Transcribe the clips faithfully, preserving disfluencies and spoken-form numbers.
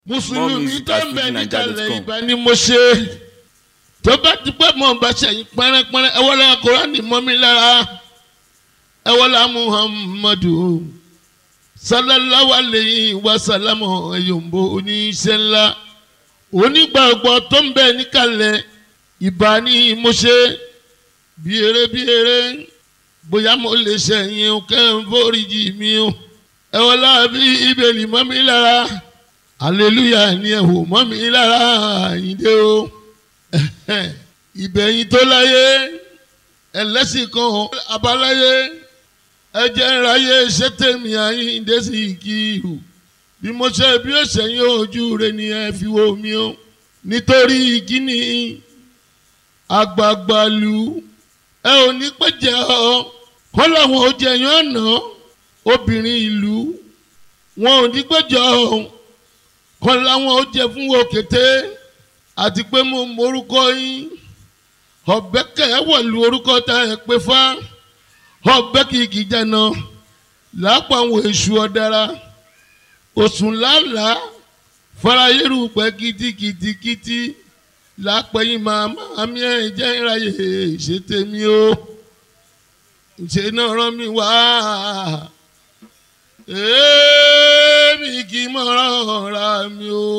mùsùlùmí tó ń bẹ níkàlẹ̀ ìgbà ni mo ṣe tó bá ti pẹ́ mọ́ bá ṣẹ̀yìn pẹ́rẹ́pẹ́rẹ́ ẹ wọlé Kùránì mọ́ mi lára ẹ wọlé Muhammadu sallallahu alayhi wa sallam ẹ̀yọ̀mbó oníṣẹ́ ńlá onígbàgbọ́ tó ń bẹ níkàlẹ̀ ìbá ni mo ṣe bí eré bí eré bóyá mo lè ṣẹ̀yìn kẹ́ ń foríjì mi o ẹ wọlé bí ibèlì mọ́ mi lára hallelujah ni ẹ wò mọ́ mi lára àyíndé o ìbẹ̀yìn tó láyé ẹlẹ́sìn kan abáláyé ẹjẹ́ ńláyé ṣẹ́tẹ̀mí àyíndé sí kírù bí mo ṣe bí ó ṣẹ̀yìn ojú rẹ̀ ni ẹ fi wo mi o nítorí kíni àgbààgbàlù ẹ ò ní pẹ́jẹ́ ọ kọ́ làwọn ò jẹ̀yàn ọ̀nà obìnrin ìlú wọn ò ní pẹ́jọ́ ọ kọ́ làwọn ò jẹ fún òkété àti pé mo morúkọ yín ọ̀bẹ kẹ́wọ̀lù orúkọ tá ẹ pé fá ọ̀bẹ kìkì jẹ̀nà lápá àwọn èṣù ọ̀dára òsùn lálàá farayérù pẹ́ kìtìkìtìkìtì lápẹ́yìn màmá mi ẹ̀ jẹ́ ìráyè ṣe tèmi o ṣe náà rán mi wá èmi kì í mọ̀ràn ra mi o.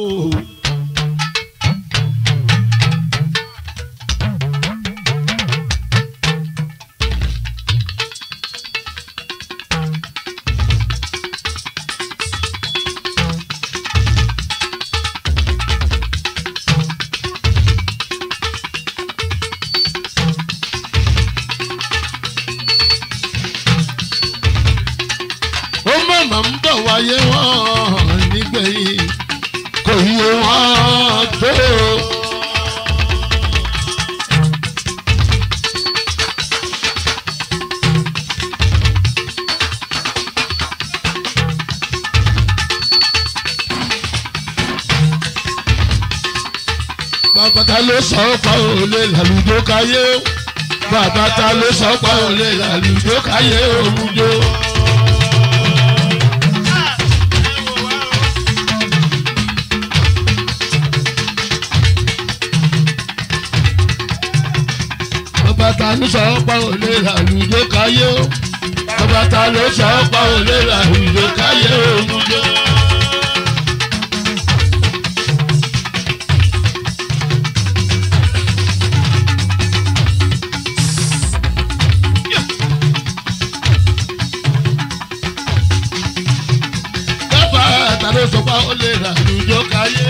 Màmá ń bọ̀ wáyé wọn nígbẹ̀yìn kò yé wọn tó. Bàbá ta ló sọ pa òlé làlùjọ káyé bàbá ta ló sọ pa òlé làlùjọ káyé òmùjọ. Bàbá ta ló sọ pa òlé làlùjọ káyé o bàbá ta ló sọ pa òlé làlùjọ káyé òmùjọ. Bàbá ta ló sọ pa òlé làlùjọ káyé.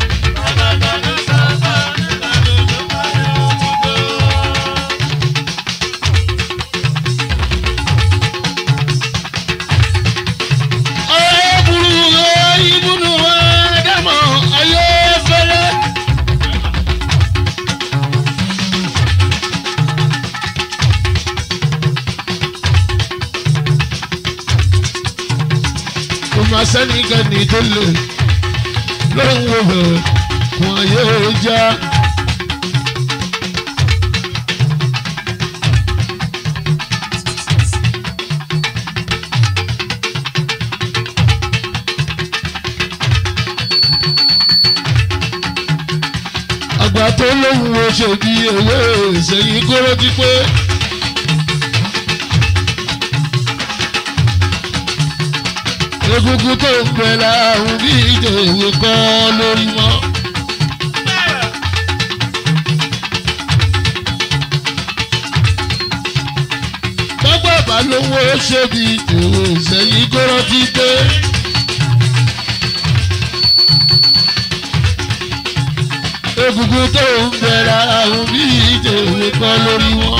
Sẹ́nìkan ní tó lè lóhùn wò wọ́n yóò já. Àgbà tó lóhùn wo ṣe bí ewé ìṣẹ́yìn kóró ti pé. Egungun tó ń bẹ láàrún bí ìdèwé kọ́ lórí mọ́. Gbogbo àbá lówó ṣe bí ìdèwé ìṣẹ́yìn kóró ti dé. Egungun tó ń bẹ láàrún bí ìdèwé kọ́ lórí mọ́.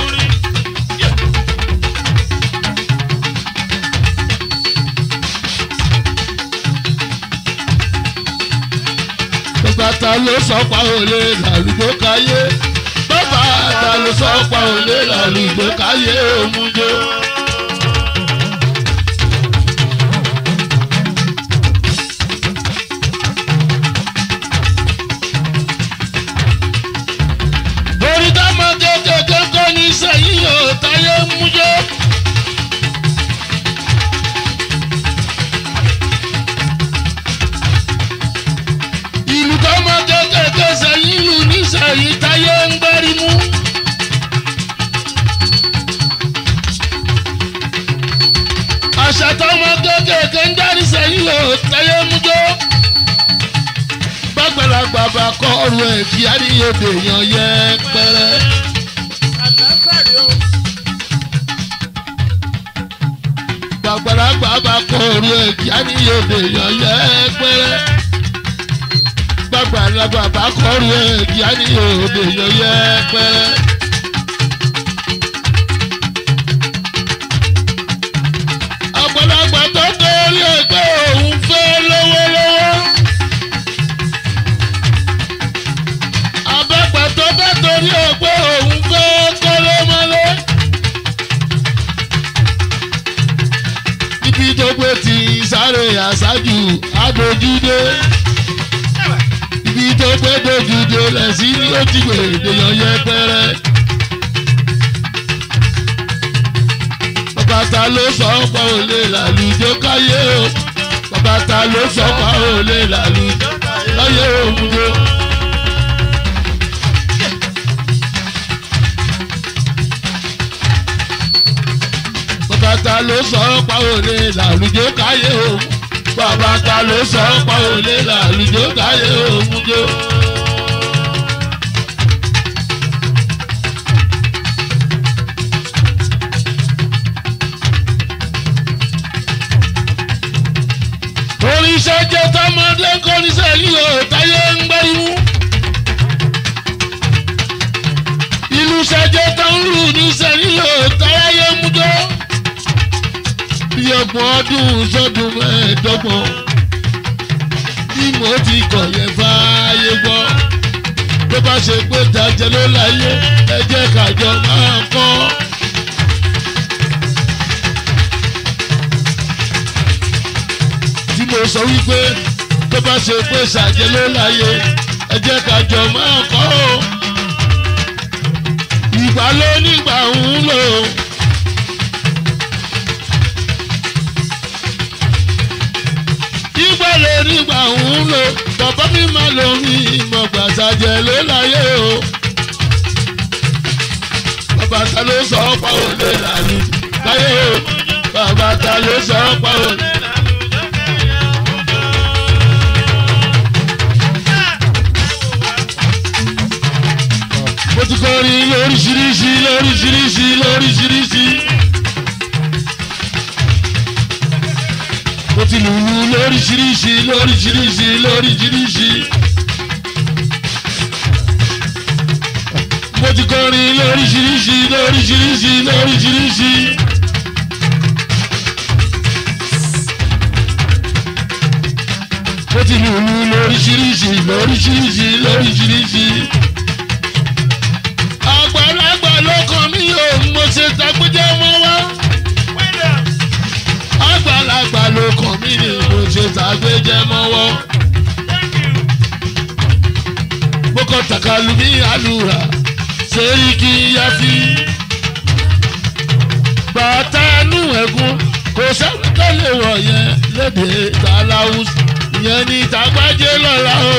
Bàbá ló sọ pa òlé làlùjọ káyé bàbá ta ló sọ pa òlé làlùjọ káyé òmùjọ. Orí dámọ̀ kékeré kọ́ ní sẹ́yìn ò táyé mújọ. èyí táyé ń gbẹ́rí mú. àṣà tọmọ kéékèèké ń dárí sẹ́yìn lò táyé mú jó. gbàgbàlagbà bá kọ́ ọ̀rọ̀ ẹ̀ kí á ní èdè èèyàn yẹ pẹ́rẹ́. gbàgbàlagbà bá kọ́ ọ̀rọ̀ ẹ̀ kí á ní èdè èèyàn yẹ pẹ́rẹ́. gbàgbàlagbà bá kọ́ ọ̀rọ̀ ẹ̀ kí á ní èdè èèyàn yẹ pẹ́rẹ́. àgbàlagbà tó torí ẹgbẹ́ òun fẹ́ lọ́wọ́lọ́wọ́. àbẹ̀pẹ̀ tó bá torí ẹgbẹ́ òun fẹ́ kọ́lọ́mọlé. ibi tó gbé ti sáré àṣájù àdójúdé. ibi tó gbé dojúdé lẹ̀ sí ni ó ti gbé èdèyàn yẹpẹrẹ. bàbá ló sọ pa òlé làlùjọ káyé o. bàbá ló sọ pa òlé làlùjọ káyé òmùjọ. bàbá ló sọ pa òlé làlùjọ káyé o. bàbá ló sọ pa òlé làlùjọ káyé òmùjọ. oríṣẹ́ jẹ́ tọmọdé kọ́níṣẹ́ yìí ò táyé ń gbé imú. ìlú ṣẹ́jẹ́ tó ń lù níṣẹ́ yìí ò táyé mú jọ. bí ọgbọ̀n ọdún sọ́dún mẹ́ẹ̀ẹ́dọ́gbọ̀n bí mo ti kọ̀ yẹn fàáyé gbọ́. tó bá ṣe pé jàjẹ́ ló láyé ẹ jẹ́ kájọ máa kọ́. mo sọ wípé tó bá ṣe pé ṣàjẹ́ ló láyé ẹ jẹ́ ká jọ máa kọ́ ọ́. ìgbà ló nígbà ń lò. ìgbà ló nígbà ń lò. bàbá mi máa lo mi ìmọ̀ gbà ṣàjẹ́ ló láyé o. bàbá ta ló sọ ọ́ pa òde làlù láyé o. bàbá ta ló sọ ọ́ pa òde. mo ti kọrin lóríṣiríṣi lóríṣiríṣi lóríṣiríṣi. mo ti lùlù lóríṣiríṣi lóríṣiríṣi lóríṣiríṣi. mo ti kọrin lóríṣiríṣi lóríṣiríṣi lóríṣiríṣi. mo ti lùlù lóríṣiríṣi lóríṣiríṣi lóríṣiríṣi. àgbàlagbà ló kàn mí o mo ṣe tagbójẹ́ mọ́ wá. àgbàlagbà ló kàn mí ni mo ṣe tagbójẹ́ mọ́ wá. mo kọ́ tàkàlùmí àlùrà Sẹ́ríkì Yáfì. bàtà inú ẹ̀gún kò sẹ́ni tó lè wọ̀ yẹn lédè tàlàwùsì ìyẹn ní tàgbájẹ́ lọ́la o.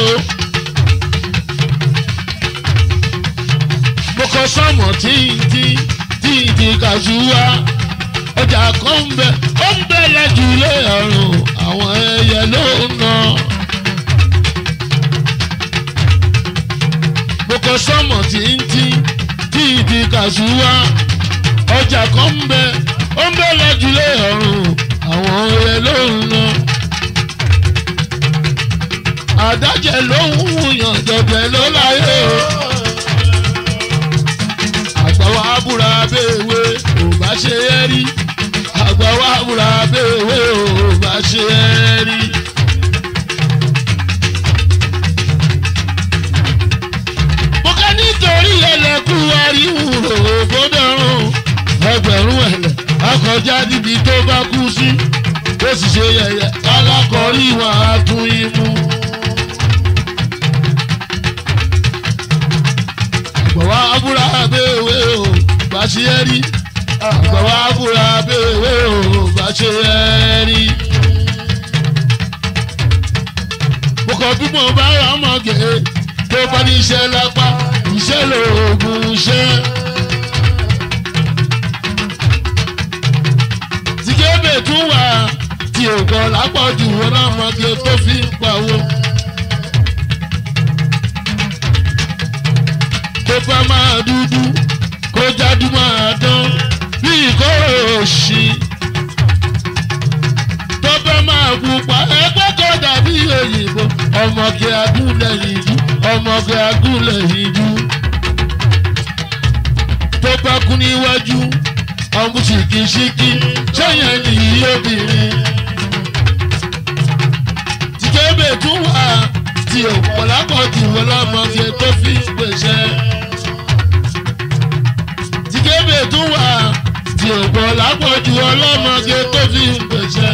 mo kọ sọmọ tíntì tíntì kàṣúwà ọjà kan ń bẹ ó ń bẹ lẹ́jùlé ọ̀run àwọn ẹyẹ ló ń nà. mo kọ sọmọ tíntì tíntì kàṣúwà ọjà kan ń bẹ ó ń bẹ lẹ́jùlé ọ̀run àwọn ẹyẹ ló ń nà. àdájẹ ló ń wúyàn jọ̀bẹ ló láyé o. àgbàwá búra béèwé ò bá ṣe é rí. àgbàwá búra béèwé ò bá ṣe é rí. mo ká nítorí ẹlẹ́kùn ariwo ògbódọ̀rùn ẹgbẹ̀rún ẹ̀lẹ̀ akọjá níbi tó bá kú sí ó sì ṣe yẹ̀yẹ́ alákọ̀ọ́rí wà á tún imú. àgbàwá búra béèwé ò bá ṣe é rí. àgbàwá búra béèwé ò bá ṣe é rí. mo kọ bí mo bá rà ọmọge tó bá ní iṣẹ́ lápá iṣẹ́ lóògùn iṣẹ́. tìkébè tún wà tí ògbọ́ lápọ̀jù wọn náà mọ̀gé tó fi ń pawó. kó bá máa dúdú kó jáde máa dán bí ìkóró òṣì. tó bá máa pupa ẹgbẹ́ kó dàbí òyìnbó ọmọge agúnlẹ̀ ìlú ọmọge agúnlẹ̀ ìlú. tó bá kú níwájú ọmọ ṣìkìṣìkì sẹ́yìn nìyí obìnrin. tìkébè tún wà tí òpòlápọ̀jù wọn lọ́mọge tó fi ń pèsè. tìkébè tún wà tí òpòlápọ̀jù wọn lọ́mọge tó fi ń pèsè.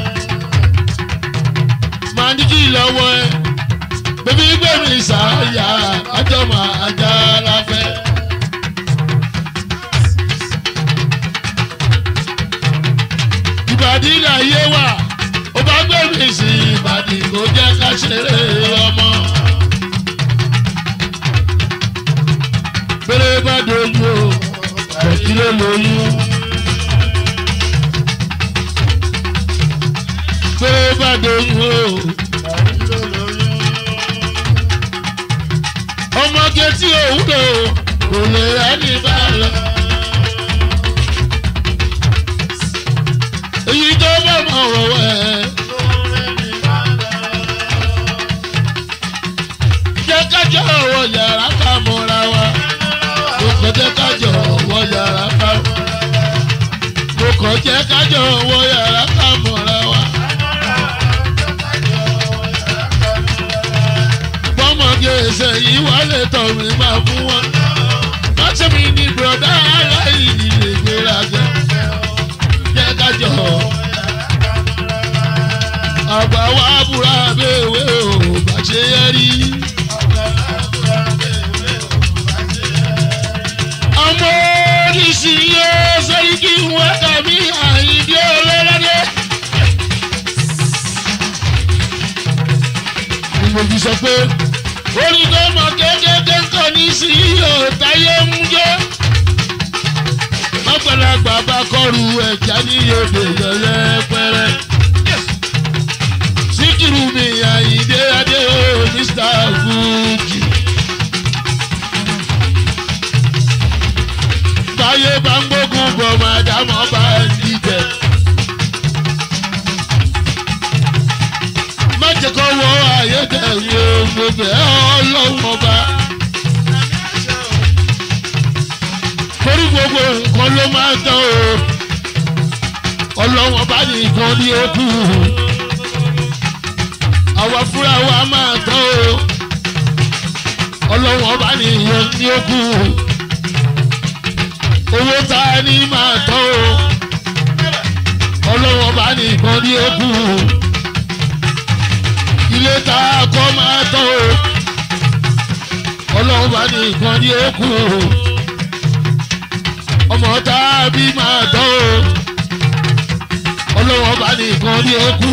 màdìkì lọ́wọ́ ẹ bébí gbẹ̀mí sàáyà àjọmọ̀ àjà láfẹ́. ìbàdí láyé wà ó bá gbẹ̀mí sí ìbàdí kò jẹ́ ká ṣeré ọmọ. péré bá dojú o kẹ̀kí ló lóyún. péré bá dojú o kẹ̀kí ló lóyún. ọmọge tí òun lò kò lè rẹ́ni bá lọ. èyí tó bá mọ̀ wọ̀wọ̀ ẹ̀. jẹ́ kájọ wọ yàrá ká mọ́ra wa. mo kàn jẹ́ kájọ wọ yàrá ká mọ́ra wa. mo kàn jẹ́ kájọ wọ yàrá ká mọ́ra wa. bọ́mọge ẹsẹ̀ yìí wálé tọ̀ mí máa fún wọn. má ṣe mi ní bùrọ̀dá aláìní lè gbéraga. jẹ́ kájọ àgbà wa búra béèwé o bá ṣe yẹ rí. ọmọ oríṣi yóò sẹ́yìn kí wọ́n tàbí àyíndé ọlọ́lọ́dẹ. mo fi sọ pé orin tó mọ kékeré ń kọ́ ní sí yóò táyé mú jẹ́. àgbàlagbà bá kọrù ẹ̀já ní yòdè yẹ̀yẹ́ pẹ́rẹ́. Síkírù mi Àyìndé adé o Mister Fuji. báyé bá ń gbógun bọ̀ màdàmọ́ bá ń dìbẹ̀. má jẹ́ kó wọ ayé tẹ̀lé gbogbo ẹ̀ ọlọ́wọ́ bá. torí gbogbo nǹkan ló máa ń tán o ọlọ́wọ́ bá nìkan ní okú. àwa fúnra wa máa tán o ọlọ́wọ́ bá nìyẹn ní okú. owó tá a ní máa tán o ọlọ́wọ́ bá nìkan ní okú. ilé tá a kọ́ máa tán o ọlọ́wọ́ bá nìkan ní okú. ọmọ tá a bí máa tán o ọlọ́wọ́ bá nìkan ní okú.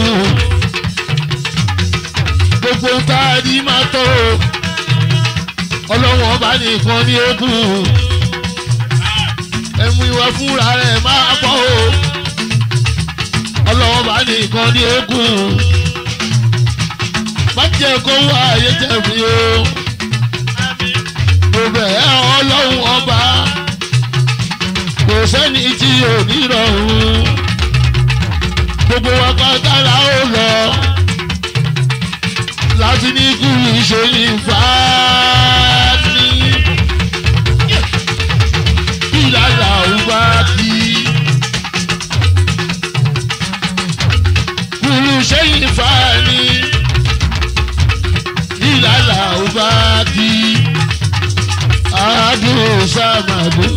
gbogbo tá a ní máa tán o ọlọ́wọ́ bá nìkan ní okú. ẹ̀mú ìwà fúnra rẹ̀ máa pọ̀ o ọlọ́wọ́ bá nìkan ní okú. má jẹ́ kó wá ayé tẹ̀mí o mo bẹ̀ ẹ́ ọlọ́run ọba. kò sẹ́ni tí ò ní rọrùn gbogbo wa pátá la ó lọ láti ní kú ìṣe ní fàáni ìlànà òbá kí kúrú ṣe ní fàáni ìlànà òbá kí àádùn sàmàdù.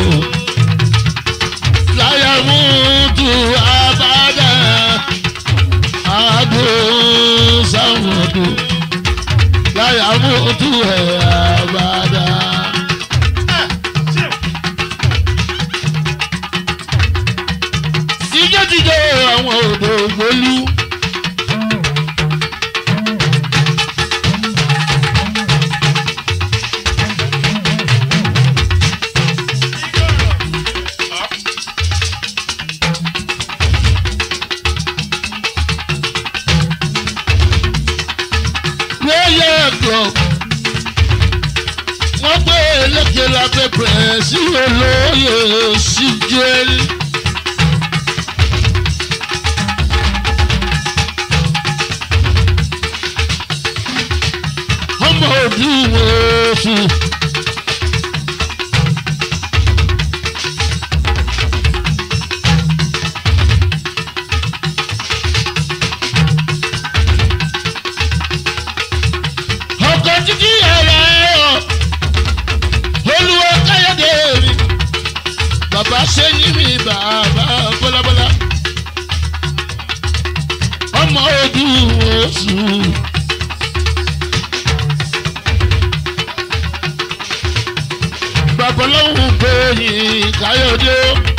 láyà mú tu abada adùn sáwọ̀dù láyà mú tu ẹ̀ abada. ìjọ́ ti jẹ́ àwọn odò ògbólú. club wọ́n gbé eléke lábẹ́ pẹ̀sì olóyè síjẹ́lì. ọmọ òbí wọn sùn. Bàbá ṣe ní mi bàbá bọ́lábọ́lá ọmọ ojú oṣù. Bàbá lọ́hùn gbẹ̀yìn Káyọ̀dé.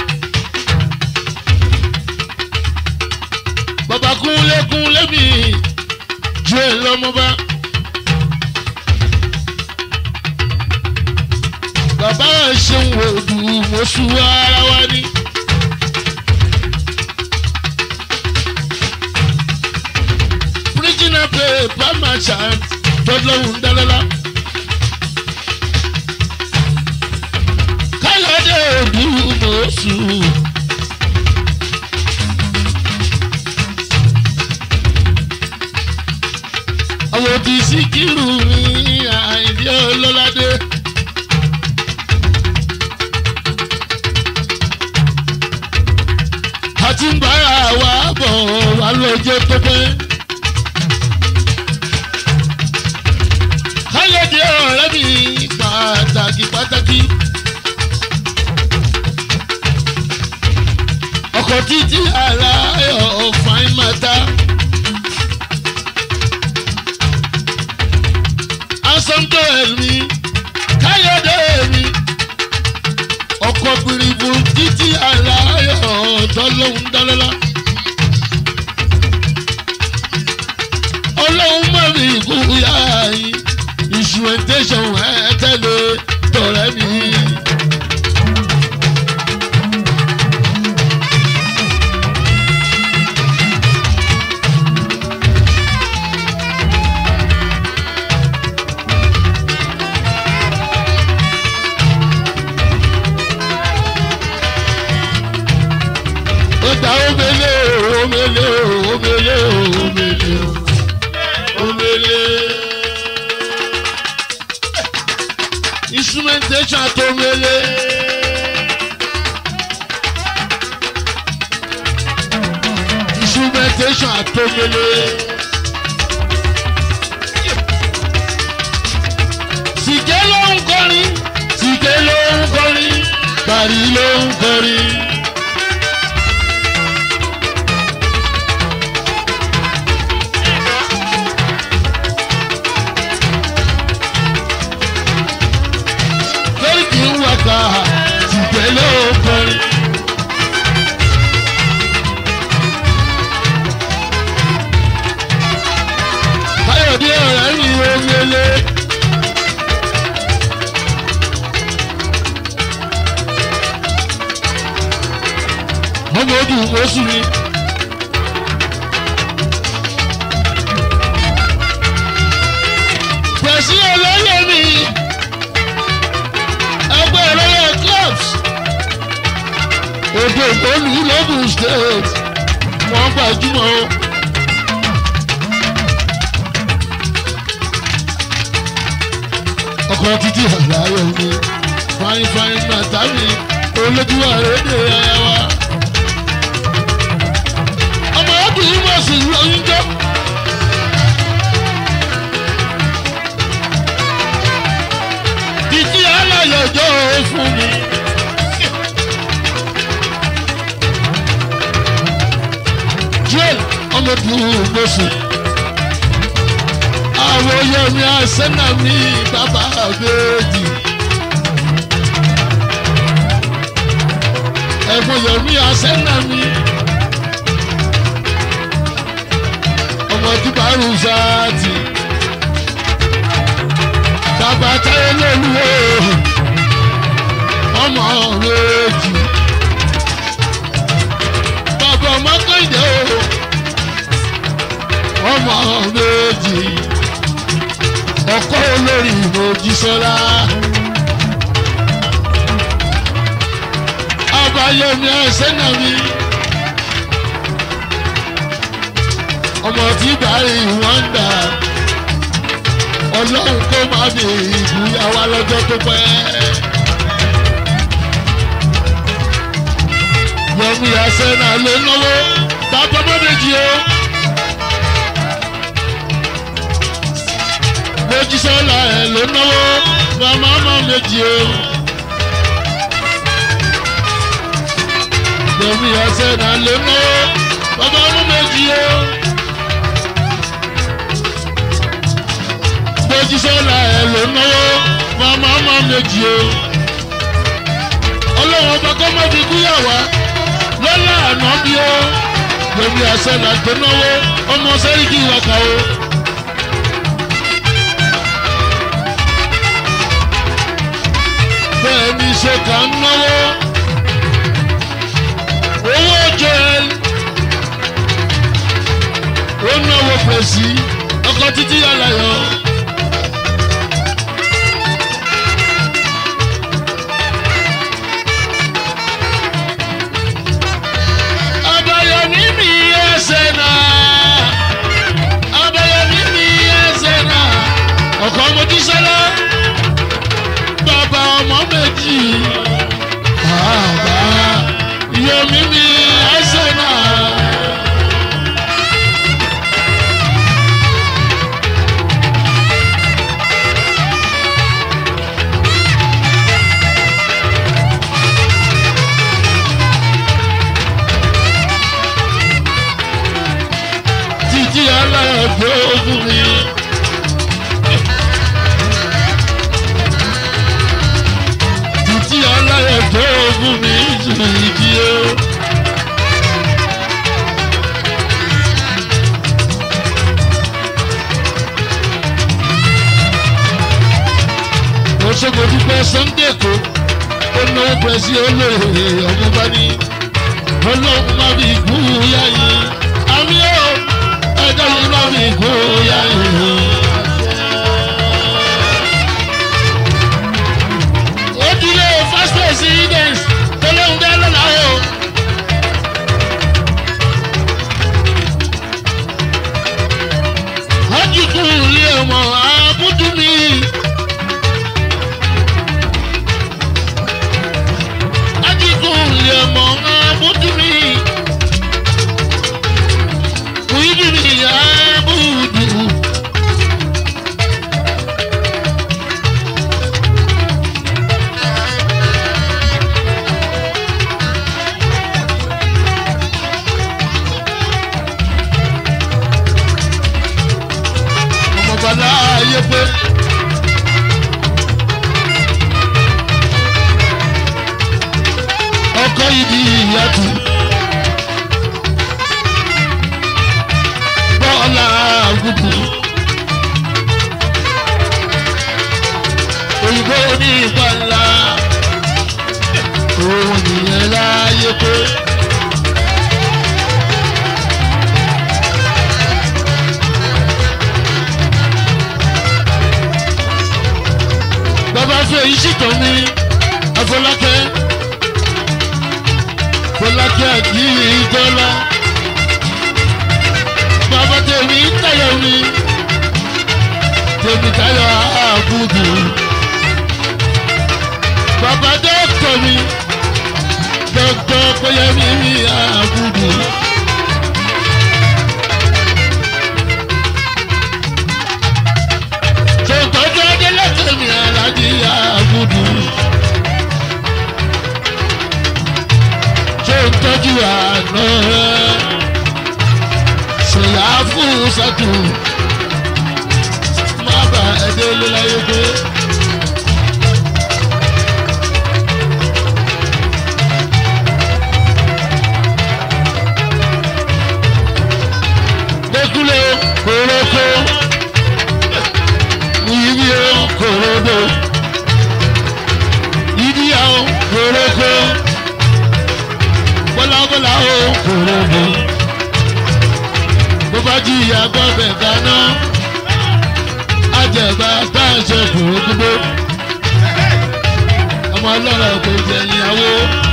Bàbá kúnlé kúnlé mi ju ẹ̀ lọ́mọba. Bàbá ṣeun òdù mọ́sù ara wa ni. Píríjìnà pé pàmà chant tọ́lọ́hùn dálọ́lá. Káyọ̀dé òdù mọ́sù. Àwọn òdì Síkírù mi Àyìndé Ọlọ́ládé. Àti ń bára wa bọ̀ wá lọ́jọ́ tó pẹ́. Káyọ̀dé ọ̀rẹ́ mi pàtàkì pàtàkì. Ọkọ̀ títí aláyọ̀ fine matter. Asọ́ńtò ẹ̀mí Káyọ̀dé mi. Ọkọ̀ bìrìbù títí aláyọ̀ tọ́lọ́hún dálọ́lá. Ọlọ́hun mọ̀ mí kú yá yín. Instrumentation ẹ̀ tẹ́lẹ̀ tọ̀rẹ́ mi. Ọ̀dà omele omele omele omele omele. Instrumentation atomele. Instrumentation atomele. Sìkẹ́ ló ń kọrin, Sìkẹ́ ló ń kọrin, Bàrí ló ń kọrin. Sìkẹ́ ló ń kọrin. Káyọ̀dé ọ̀rẹ́ mi omele. Ọmọ ojú oṣù mi. Pẹ̀sí olóyè mi. Ẹgbẹ́ olóyè clubs. Òde ìtọ́lù lọ́dún state. Wọ́n gbajúmọ̀ o. Ọkọ̀ títí àgbáyọ̀ mi. Fáyín fáyín màtá mi. Olójú àrédè ara wa. Ọmọ ọdún mọ̀ sí lóyún jọ́. Títí aláyọ̀jọ́ fún mi. Joel ọmọdún gbèsè. Àwọn Yomi Asena mi bàbá àbẹ́ẹ̀dì. Ẹ̀fọn Yomi Asena mi. Ọmọ tí bàrù sáàtì. Bàbá táyé lóluwò. Ọmọ méjì. Bàbá ọmọ kéde o. Ọmọ méjì. ọkọ olórí Mojísọ́lá. Abayomi ẹsẹ̀ náà mi. Ọmọ tí bàárì wọ́n ń dà. Ọlọ́run kó má fi ìbúyàwó lọ́jọ́ tó pẹ́. Yomi ẹsẹ̀ náà ló náwó. Bàbá méjì o. Mojísọ́lá ẹ̀ ló náwó. Màmá ọmọ méjì o. Yomi ẹsẹ̀ náà ló náwó. Bàbá ọmọ méjì o. Mojísọ́lá ẹ̀ ló náwó. Màmá ọmọ méjì o. Ọlọ́run ọba kọ́ mọ́ fi kúyàwó. Lọ́lá àná bí ó. Yomi ẹsẹ̀ náà tó náwó. Ọmọ Sẹ́ríkì Ìwàkà o. Bẹ́ẹ̀ni ṣe kà ń náwó. Owó jẹ ó náwó pèsè ọkọ̀ títí aláyọ̀. Abayomi mi ẹsẹ̀ náà. Abayomi mi ẹsẹ̀ náà. Ọkọ̀ Mojísọ́lá. Bàbá ọmọ méjì. Bàbá Yomi mi ẹsẹ̀ náà. Títí aláyọ̀ tó fún mi. Títí aláyọ̀ tó fún mi sùn ìdí o. Mo ṣe mo dúpẹ́ Sunday kó ó náwó pẹ́ sí olóore ọmọ bá ní. Ọlọ́run má fi kú yá yìí. Àmì ó ẹjọ́ yìí má fi kú yá yìí. Ojúlé first president tọ́lọ́hún dá lọ́la o. Ajikú ilé ọmọ abúdú mi. Ajikú ilé ọmọ abúdú mi. Kùyìdì mi abúdú. Bàbá ayé pé ọkọ ìdí ìyàtú bọ́ọ̀lá àgùkù òyìnbó ní ìpàlà òun nìyẹn láyé pé. Bàbá fẹ́ iṣẹ́ tó ní Afọlákẹ́ Fọlákẹ́ àti ìjọlá. Bàbá tèmi Táyọ̀ mi tèmi Táyọ̀ àbùdù. Bàbá dọ́kítọ̀ mi dọ́kítọ̀ Péyẹmí mi àbùdù. Ṣètọ́jú Adélẹ́kẹ̀ mi Aláàjì àbùdù. Ṣètọ́jú àná rẹ̀ ṣèyá fún sátú. Má bà ẹ̀dẹ́ lé láyé pé. Dékúlé kòrókó. Ibi o korodo, ibi o koroko, bọ́lá bọ́lá o korodo. Bó bá jìyà gbọ́bẹ̀ kaná, jẹ bá bá ṣe kò dúró ọmọ ọlọ́rọ̀ kò jẹ ìyàwó.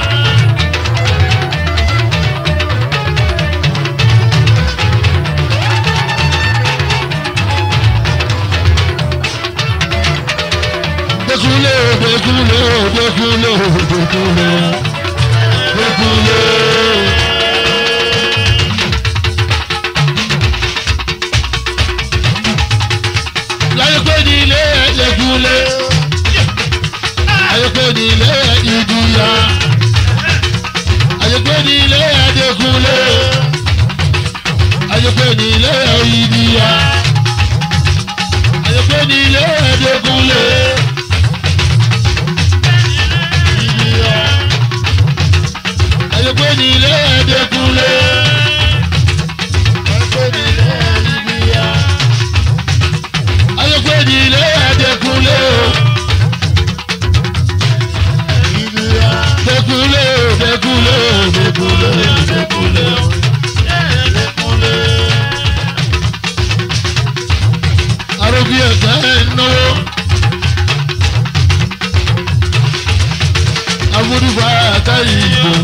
Dekule, dekule, dekule, dekule, dekule. Láyọ̀pẹ̀ ní ilé dekule, ayọ̀pẹ̀ ní ilé ìdúyà, ayọ̀pẹ̀ ní ilé dekule, ayọ̀pẹ̀ ní ilé ìdúyà, ayọ̀pẹ̀ ní ilé dekule. Ayọ̀pẹ̀ ní ilé Adékúnlé. Ayọ̀pẹ̀ ní ilé Ìbíyà. Ayọ̀pẹ̀ ní ilé Adékúnlé. Ìbíyà. Dékúnlé, Dékúnlé, Dékúnlé, Dékúnlé. Dékúnlé. Aróbí ẹ̀ka ẹ̀ náwó. Amúdúfà àtàyè ìbò.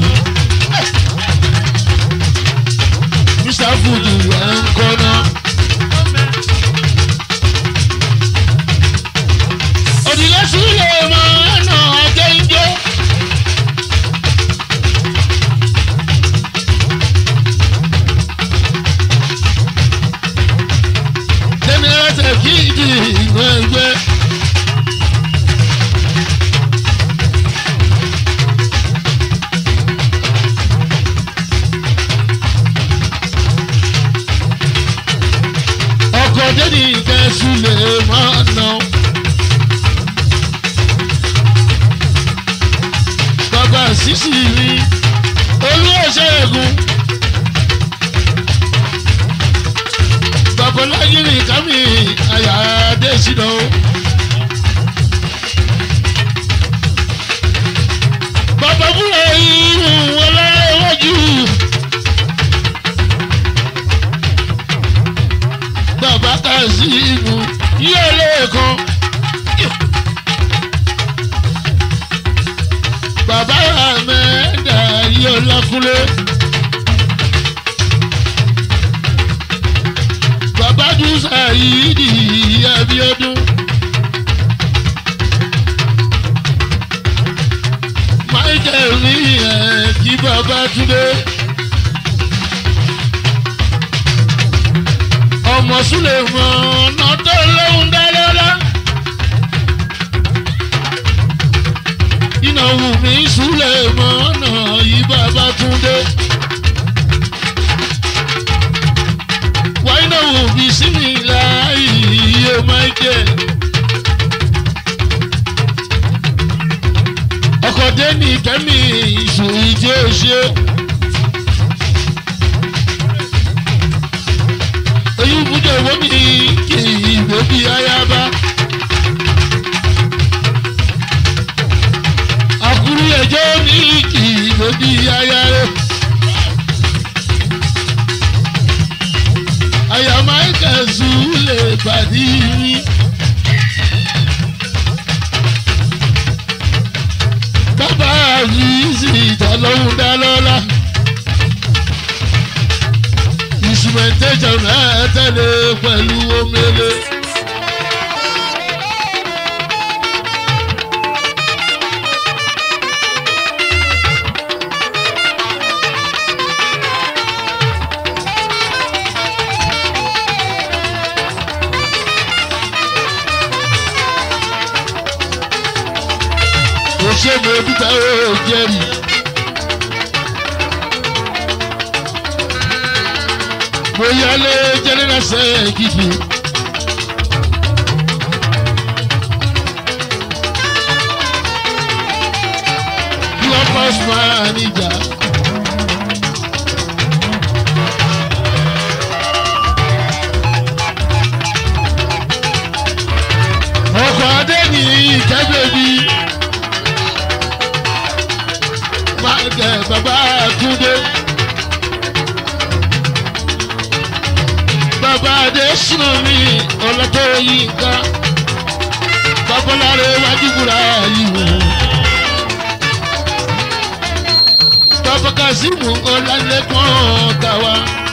Mister Fudu ẹ̀ ń kọ́nà. Òdìlẹ̀ sílẹ̀ mọ́ ẹ̀nà àjẹ́ńjẹ́. Tẹ́mi ẹsẹ̀ kí ìdí ìwé ẹgbẹ́. Ọ̀dẹ́ni ìkẹ́sù lè máa nà. Bàbá sísì mi, olú ọ̀ṣẹ́gun. Bàbá lágìrì kámi àyà dé síná. Bàbá búrọ̀ irun ọlọ́wọ́jú. Bàbá Kazeem yóò lẹ́ẹ̀kan. Bàbá Ahmeda yóò Lákúnlé. Bàbá Dùsáìdì Abíọ́dún. Michael ní ẹ̀ kí bàbá Túndé. Ọmọ Súlẹ̀mọ́ ọ̀nà tó lóhùn dálọ́lá. Ìnáwó mi Súlẹ̀mọ́ ọ̀nà yìí bàbá Túndé. Wáyínáwó mi sí mi láàyè iye Michael. Ọkọ̀ Dénì Kẹ́mi ìṣòwò ìjẹ́ òṣè. Oyúbúdé wo mi kì í bèbí ayaba. Àkúrú ẹjọ́ mi kì í bèbí ayare. Àyà Michael Zule bàdí mi. Bàbá Azizi ìdálọ́hún dálọ́lá. Instrumentation náà tẹ̀lé pẹ̀lú omele. Òṣè mi dúpẹ́ ó jẹ́rìí. Bóyá lé jẹ́rìí ṣe kìkì. Lọ́pọ̀ manager. Ọkọ̀ adé ní ìkẹ́gbẹ̀bí. Máàgẹ̀ bàbá Túndé. Bàbá Adé sùn mí ọlọ́tọ̀ yìí ká. Kasimu Ọlálẹ́kan tàwa.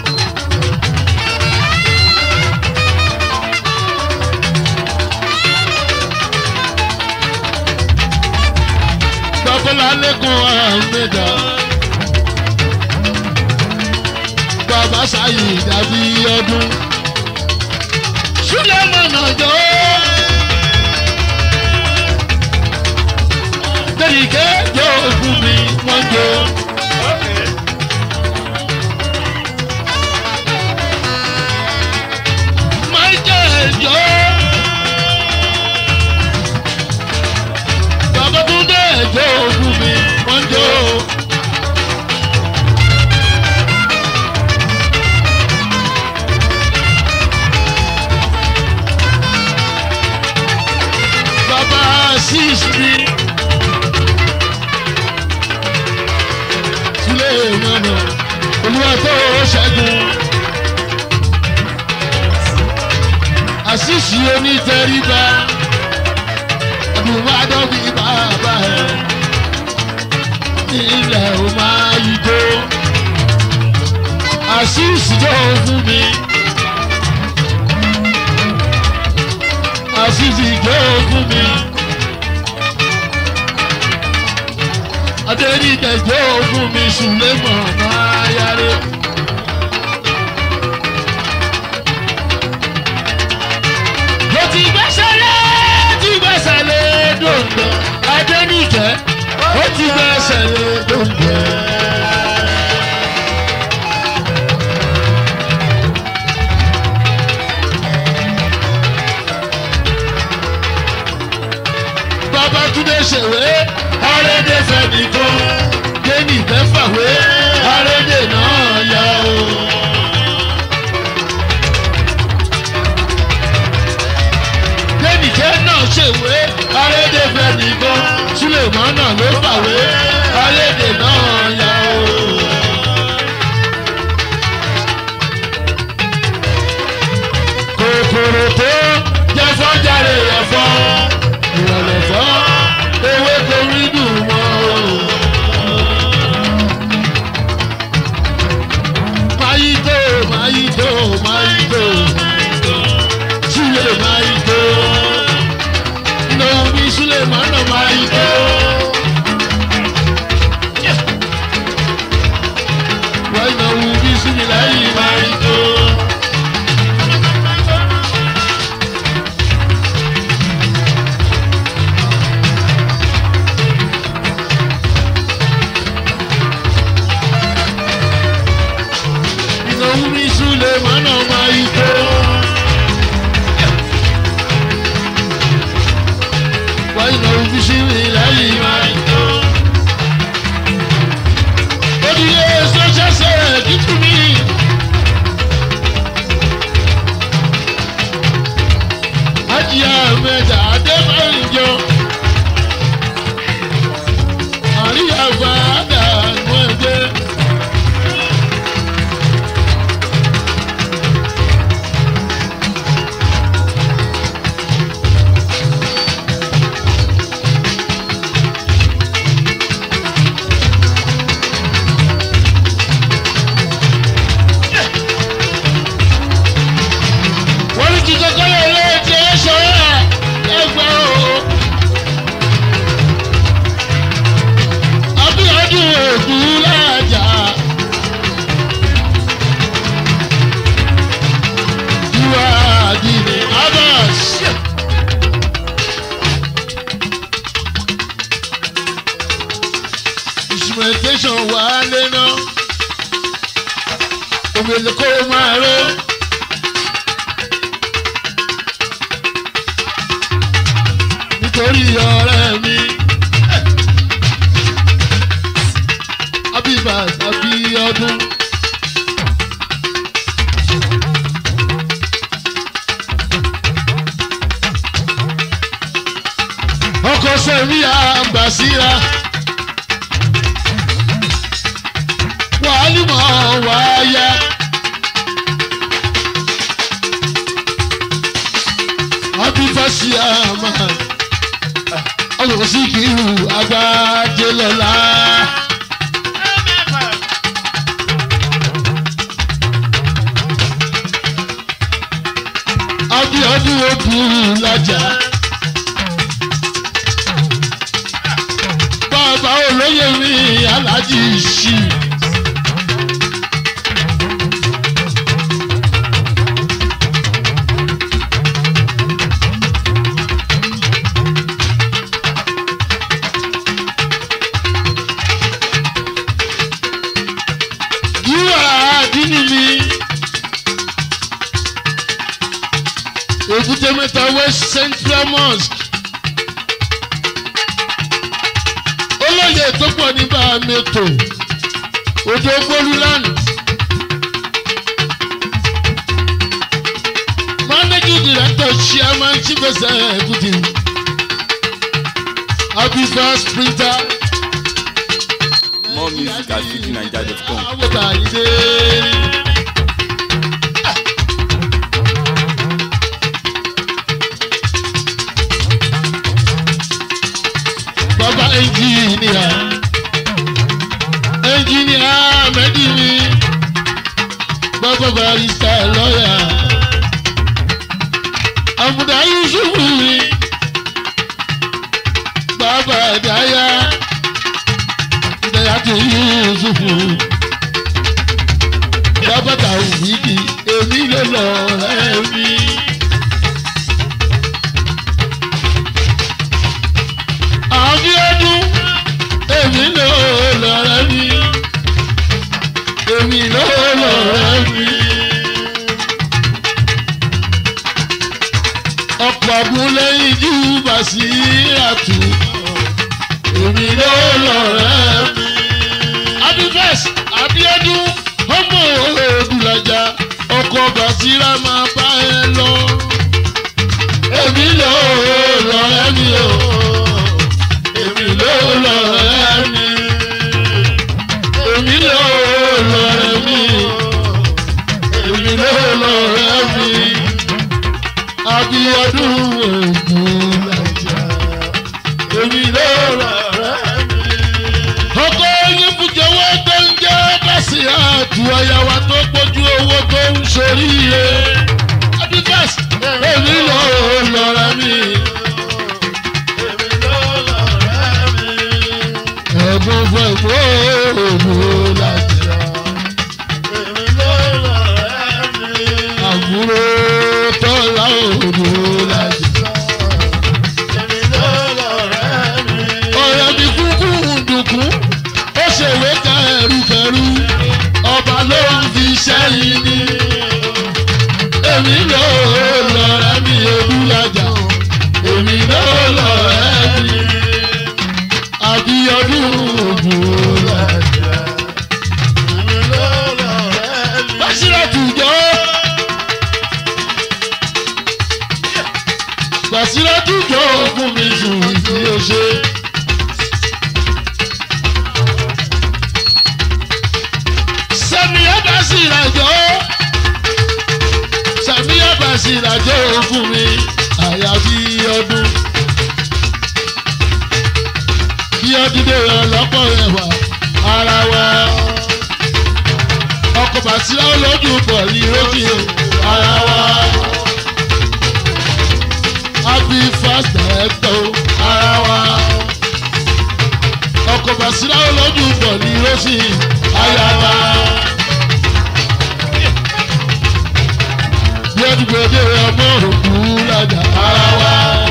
Ọlálẹ́kan Ahmeda. Bàbá sáyé dàbí ọdún. Sulemana jọ. Dèrìkẹ́ jọ fún mi wọ́n jọ. Michael jọ. Bàbá Túndé jọ fún mi wọ́n jọ. Sísí Sulemana Olúwa tó ṣẹ́gun àṣìṣe onítẹríba àdùnmádọ́ bí bàbá ẹ̀ ilẹ̀ ò máa yí tó àṣìṣe tó fún mi àṣìṣe tó fún mi. Adérí kẹjọ ogun mi Sulemana ayáre. Mo ti gbẹ́sẹ̀ lé ti gbẹ́sẹ̀ lé dòǹdò. Adéníkẹ́ ó ti gbẹ́sẹ̀ lé dòǹdò. Babátúndé ṣèwé. Arédè fẹ́ nìkan, Dénì fẹ́ fàwé, arédè náà yá o. Dénì jẹ́ náà ṣèwé, arédè fẹ́ nìkan, Sulemana ló fàwé, arédè náà yá o. Kòkòrò tó jẹ́ fọ́jàre ẹ̀fọ́, ìrọ̀lẹ́ fọ́. Ewé torí dùn wọ́n o. Máyító, máyító, máyító. Sule máyító. Ìnáwó mi Sulemana máyító. Wá ìnáwó mi Sumilayi máyító. Sulemana máyító. Wá ìnáwó mi Sumilayi máyító. Odile sọ́jà sẹ́rẹ̀ kíkú mi. Ajiya Ahmeda Adébánjọ. Àríyá fàdà mọ́ ẹgbẹ́. Instrumentation wà lẹ́nà òmìnira kó máa ró. Nítorí ọ̀rẹ́ mi Abiba Abiodun. Ọkọ sẹ́mi àgbàsíra. Wàhálìmọ̀ wáyà. Abífásí àmà. Ọlọ́run sì kí irú agbájé lọ́la. lájà. Bàbá olóyè mi aláàjì ṣì. Èbúté Mẹ́ta West Central Mosque. Olóyè tó pọ̀ ní Bàmẹ́tò Odò Gbólúland. Managing Director Chairman Chief Executive Abifas Printer. More music at fuji naija dot com. Baba engineer, engineer Medimi, Baba barrister lawyer, Amuda Yusufu, Baba Daya, Daya to Yusufu, Baba Tawiki, Emi lolo Emi. Abiodun, èmi ló lọ́rẹ́ mi, èmi ló lọ́rẹ́ mi. Ọ̀pọ̀ abúlé ìjú Bàsíràtù, èmi ló lọ́rẹ́ mi. Abifas Abiodun, ọmọ Odùlàjà, ọkọ̀ Bàsírà máa bá ẹ lọ. Èmi ló lọ́rẹ́ mi o. Èmi ló lọ́rẹ́ mi, èmi ló lọ́rẹ́ mi, èmi ló lọ́rẹ́ mi. Abíọ́dún Ògúnlájà, èmi ló lọ́rẹ́ mi. Ọkọ yín fújọwọ́ tó ń jẹ́ Bàsíràtù ọ̀yàwó tó gbójú owó tó ń ṣoríire. Abifas, èmi ló lọ́rẹ́ mi. Gbogbo ìwé Ògúnlájà, èmi ló lọ́rẹ́ mi. Àbúrò Tọ́lá Ògúnlájà, èmi ló lọ́rẹ́ mi. Ọ̀rẹ́ mi kúkú dùnkún, ó ṣèwé kẹrùkẹrù, ọba ló ń fi sẹ́yìn ní. Èmi ló lọ́rẹ́ mi Ògúnlájà, èmi ló lọ́rẹ́ mi. Abíọ́dún Ògúnlájà, èmi ló lọ́rẹ́ mi. Bàsíràtù jọ, Bàsíràtù jọ fún mi sùn tí o ṣe. Sàmíyá Bàsíràjọ, Sàmíyá Bàsíràjọ fún mi, àyàfi ọdún. Bí ọdún dé ọlọ́pọ̀ ẹ̀wà ara wa. Ọkọ̀ Bàsírà olójú pọ̀ ní rókì ara wa. Happy fast director ara wa. Ọkọ̀ Bàsírà olójú pọ̀ ní rókì ara wa. Bí ọdún dé ọmọ Ògúnlájà ara wa.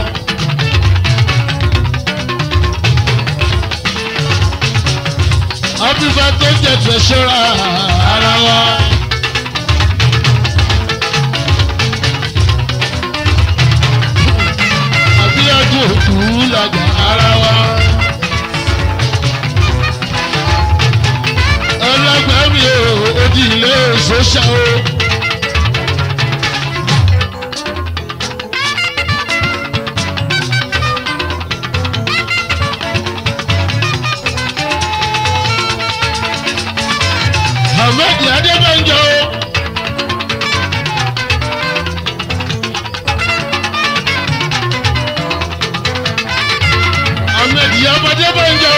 Abífá tó jẹ́ tẹ̀sọ́ra ara wa. Abíọ́dún Ògúnlájà ara wa. Ẹlẹ́gbẹ́ mi ò odi ilé sọ́ṣà o. Ahmed Adébánjọ. Ahmed Adébánjọ.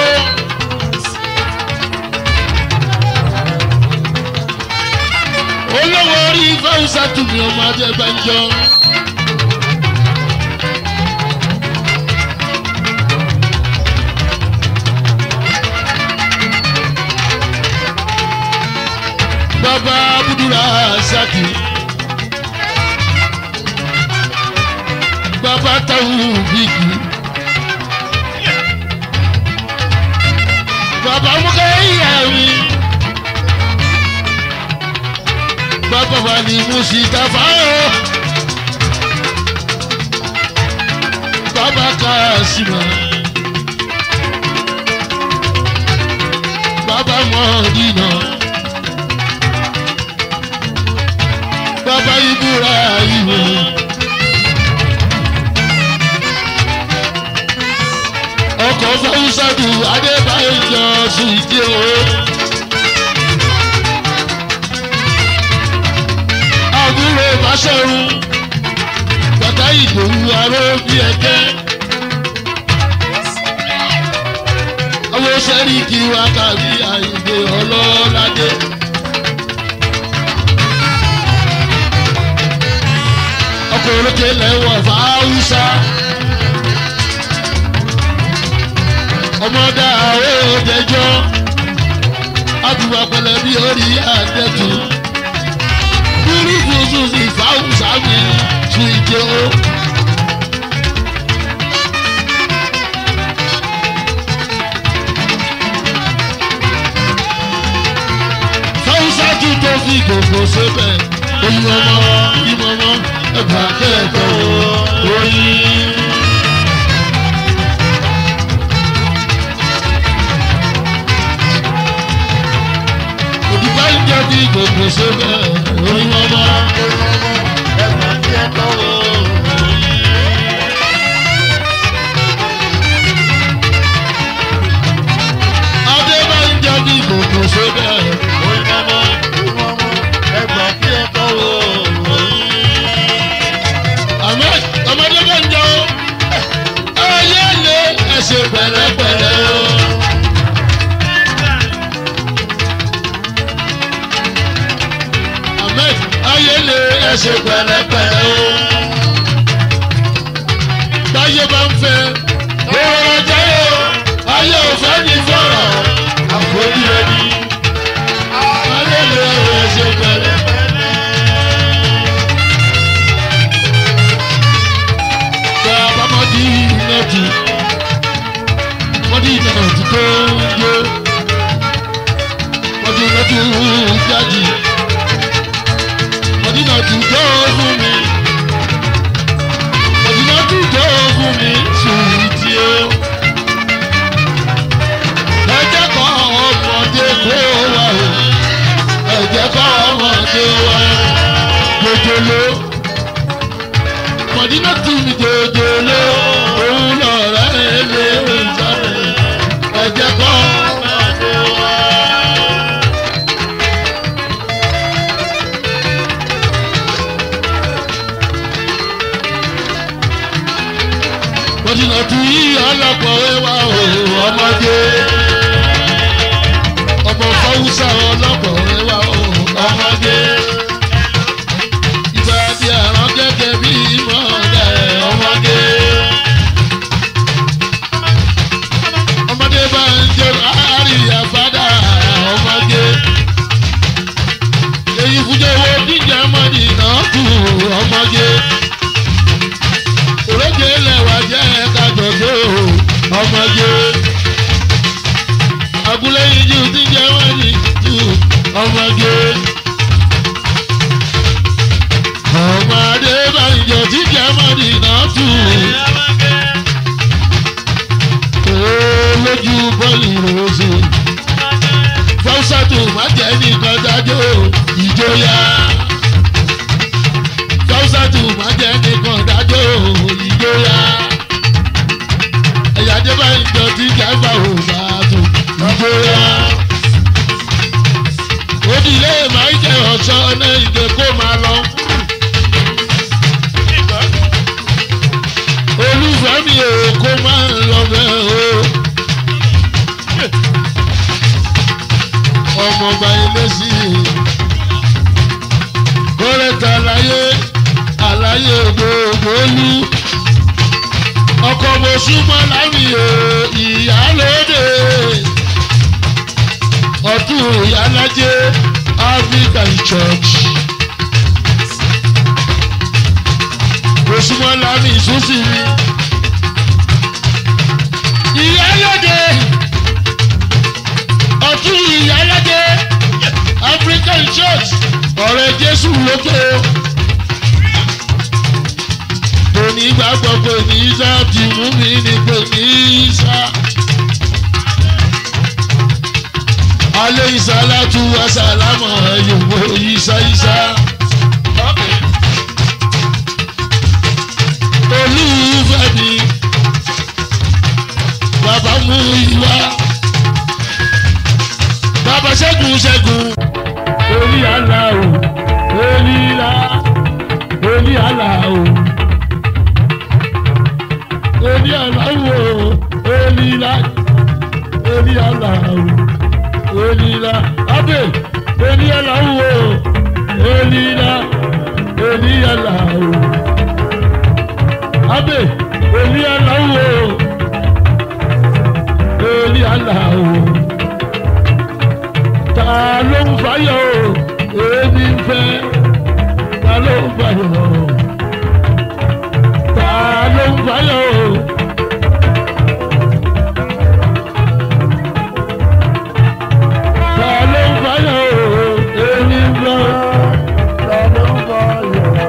Olówó orí Fáwùsà tùmí ọmọ Adébánjọ. Isaki. Bàbá táwọn bíkì. Bàbá múkẹ́ ìyá mi. Bàbá wa ni Mùsítàfà o. Bàbá Kásímà. Bàbá Mọ̀dínà. Bàbá Ibrahim. Ọkọ̀ Fáwùsàdù Adébáyọ̀ Sùìdí o. Àbúrò Báṣọ̀run bàtà Ìdòwú aró bí ẹ̀kẹ́. Àwọn sẹ́ríkì wa kàbí Àyìndé Ọlọ́ládé. Ọkọ̀ olókè lẹ́wọ̀ Fáwùsà. Ọmọdé àwọn òjẹjọ́ àtúwà pẹ̀lẹ́ bí orí àdẹ́tù. Burúkú Susi Fáwùsà mi tún ìjẹ́ o. Fáwùsà tún tó fi gbogbo sébẹ̀. Oyún ọmọ ìmọ̀ ọmọ ẹ̀bà kẹ́ẹ̀kọ́ oyin. Òdìbá ń jẹ́ bí gbogbo sébẹ̀. Oyún ọmọ ẹ̀bà kẹ́ẹ̀kọ́ oyin. Adé bá ń jẹ́ bí gbogbo sébẹ̀. Oyún ọmọ ẹ̀bà kẹ́ẹ̀kọ́ oyin. Ahmed ọmọdé bá ń jọ ayé lé ẹsẹ̀ pẹ̀lẹ́pẹ̀lẹ́ o. Ahmed ayé lé ẹsẹ̀ pẹ̀lẹ́pẹ̀lẹ́ o. Báyé bá ń fẹ́ ọ̀rọ̀ jẹ́ o. Ayé ò fẹ́ ní fọ̀rọ̀ àforí ẹni. Ayé lé ẹsẹ̀ pẹ̀lẹ́pẹ̀lẹ́. Mọ̀dínàtù Mọ̀dínàtù tó yó Mọ̀dínàtù jájì Mọ̀dínàtù tó fún mi Mọ̀dínàtù tó fún mi sùúrùtì o. Ẹ jẹ́ kọ́ ọmọdé kó wà o, ẹ jẹ́ kọ́ ọmọdé wà jòjòló. Mọ̀dínàtù mi jòjòló. Mọ̀dínàtù yìí ọlọ́pọ̀ ẹwà o ọmọdé. Ọmọ Fáwùsà ọlọ́pọ̀ ẹwà o ọmọdé. Ìgbà tí àrán gẹ́gẹ́ bí ìmọ̀lẹ̀ ọmọdé. Ọmọdé bá ń jẹ àríyá fádà ọmọdé. Èyí fújẹ́ wo díjà Mọ̀dínàtù ọmọdé. Òrókè lẹ́wà jẹ́ kájọ̀dọ̀ ọmọdé. Agúnlé ìjú ti jẹ́ wọ́n ní ìjú ọmọdé. Ọmọdé Bánjọ ti jẹ́ Mọ̀dínàtù. Olójú bọ́ọ̀lì rose. Fáwùsàtù má jẹ́ nìkan dájọ́ ìjọyà. Fáwùsàtù má jẹ́ nìkan dájọ́ ìjọyà. Ẹ̀yà dé Bánjọ ti jẹ́ Fáwùsàtù ìjọyà. Òdìlé máa ń jẹ́ ọ̀ṣọ́ ọ̀nà ìdè kó máa lọ. Olúfẹ́ mi ò kó máa ń lọ bẹ́ẹ̀ o. Ọmọọba ilé sí i. Kọ́rẹ́tà láyé àlàyé gbogbo olú. Ọkọ̀ mo súnmọ́ lámì o ìyálóde. Ọdún ìyálájé African Church òṣùmọ̀ lámì ìṣúsì mi. ìyálóde ọ̀tún ìyálóde African Church ọ̀rẹ́ Jésù lókè o. tòní gbàgbọ́ pé ní Ìsá ti mú mi ní pé ní Ìsá. alẹ́ ìsàlátù àsàlámọ̀ ẹ̀yọ̀wò Ìsá Ìsá. olùfẹ́ mi bàbá mú ìwà bàbá ṣẹ́gun ṣẹ́gun. Eli ala o, Eli la, Eli ala o, Eli ala o, Eli la, Eli ala o, Eli la, abe, Eli ala o, Eli la, Eli ala o, abe, Eli ala o, Eli ala o. Ta ló ń fayọ̀ èmi ń fẹ́ ta ló ń fayọ̀ ta ló ń fayọ̀ ta ló ń fayọ̀ èmi ń fẹ́ ta ló ń fayọ̀ èmi ń fẹ́.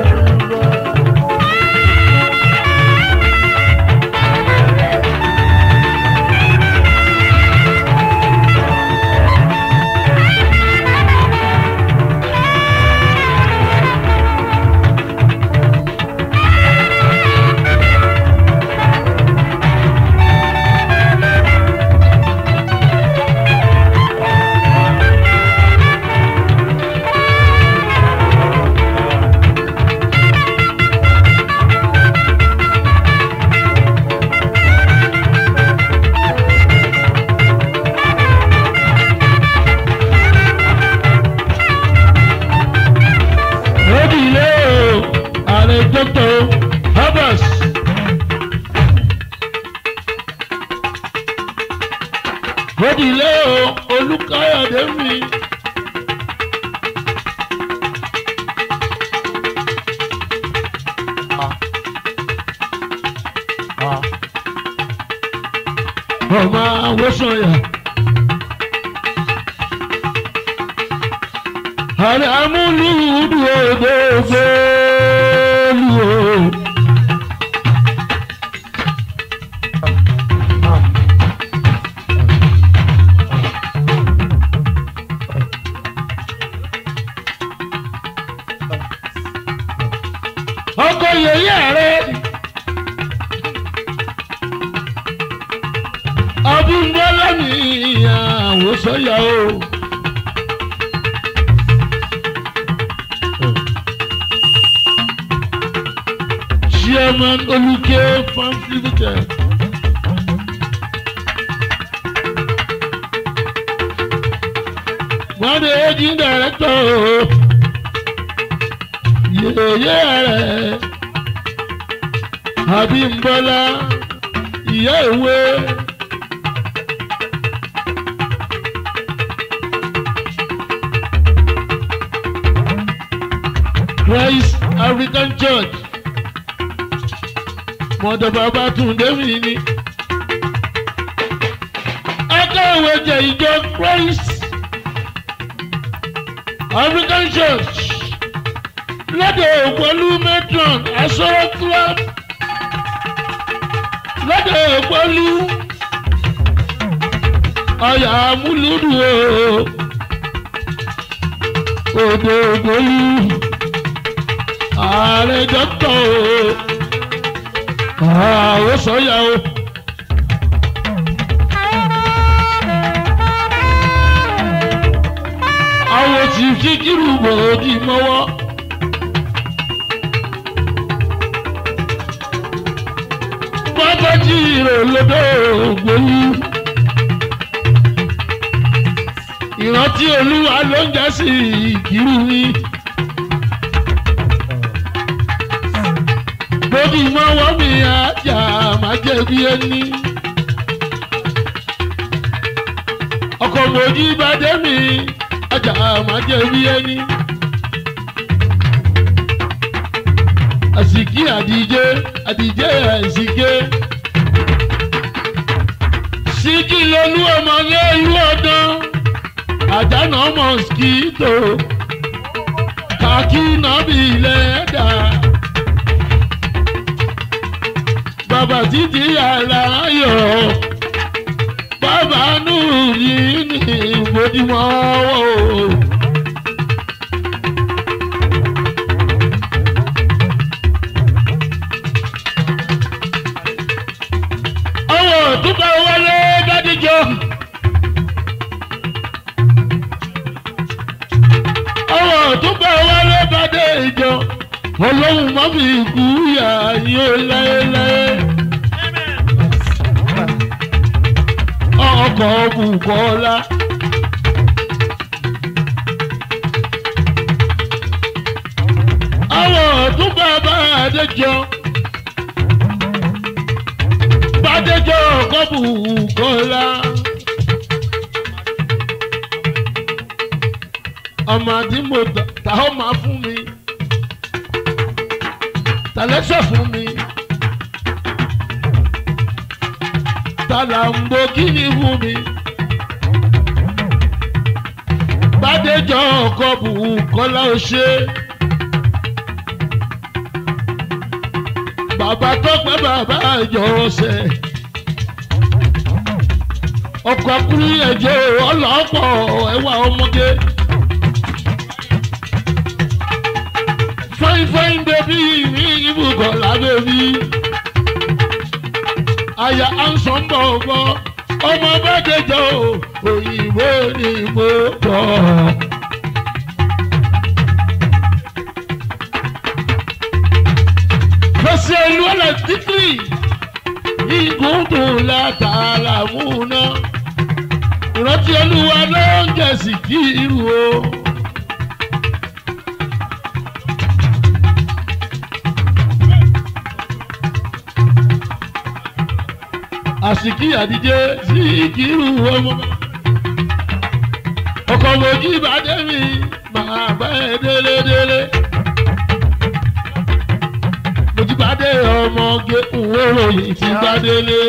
Bọ́dìlé o, Olúkáyọ̀dé mi. Ọmọ Awósànyà. Àrẹ amúlùúdù ògbógbòlù o. Ọkọ yẹyẹ rẹ Abímbọ́lá ní Awósànyà o. Chairman Olùkẹ́ Farms Limited. Wọ́n dé aging director o. Yẹ̀yẹ́ rẹ̀ Abímbọ́lá ìyá ìwé. Christ African Church mọ̀dọ̀ bàbá Túndé mi ni. Akáwé jẹ́ ìjọ Christ African Church lọ́dọ̀ Ògbólú Matron Asọ́rọ́ Club lọ́dọ̀ Ògbólú ọ̀yà amúlùdù o òdò Ògbólú ààrẹ dọ́kítọ̀ o Awósànyà o. Àwọn tí kíkírù bòódì mọ́wọ́. Bábájì ìròlódò Ògbólú. Ìrántí Olúwa ló ń jẹ́ sí ìkírù mi. Bódì mọ́wọ́ mi àjà má jẹ̀bi ẹni. Ọkọ̀ mòjì bá dé mi àjà má jẹ̀bi ẹni. àsìkí àdìjé àdìjé àsìké. síkì lolú ọmọ lẹ́yìn ọdún àjànà mosquito kàkí nàbí lẹ́dà. bàbá títí àlàyọ̀ bàbá nùrí ní ìbòdìmọ̀ ọwọ́. Túbọ̀ wọlé dádìjọ́. Ọwọ́ túbọ̀ wọlé bàdé ìjọ. Ọlọ́run má fi kú yà yín láéláé. Ọkọ̀ Bùkọ́lá. Ọwọ́ túbọ̀ bàdé jọ. Bàdéjọ́ ọkọ̀ Bùkọ́lá. Ọmọ àdìmọ̀ ta ó máa fún mi. Tàlẹ́sọ̀ fún mi. Tàlàmbó kí ni fún mi. Bàdéjọ́ ọkọ̀ Bùkọ́lá ó ṣe. Bàbá tó pẹ́ bàbá ìjọ ọ̀sẹ̀. Ọkọ̀ akúrú ẹ̀jẹ̀ ọlọ́pọ̀ ẹwà ọmọge. Fine fine baby ní ibùkọ̀ lábẹ́bí. Àyà àǹsán bọ̀ bọ̀ ọmọ Bàdéjọ́ òyìnbó ni mo bọ̀. Fẹsẹ̀ ìlú ọ̀lẹ̀ títì ìgúndù látara múná. Ìrántí Olúwa ló ń jẹ̀sì kí irú o. Àsìkí àdìjé sí ìkírù ọmọ. Ọkọ̀ mojí bàdé mi màá bá ẹ délé délé. Mojibade ọmọge òwòròyìn ti bá délé.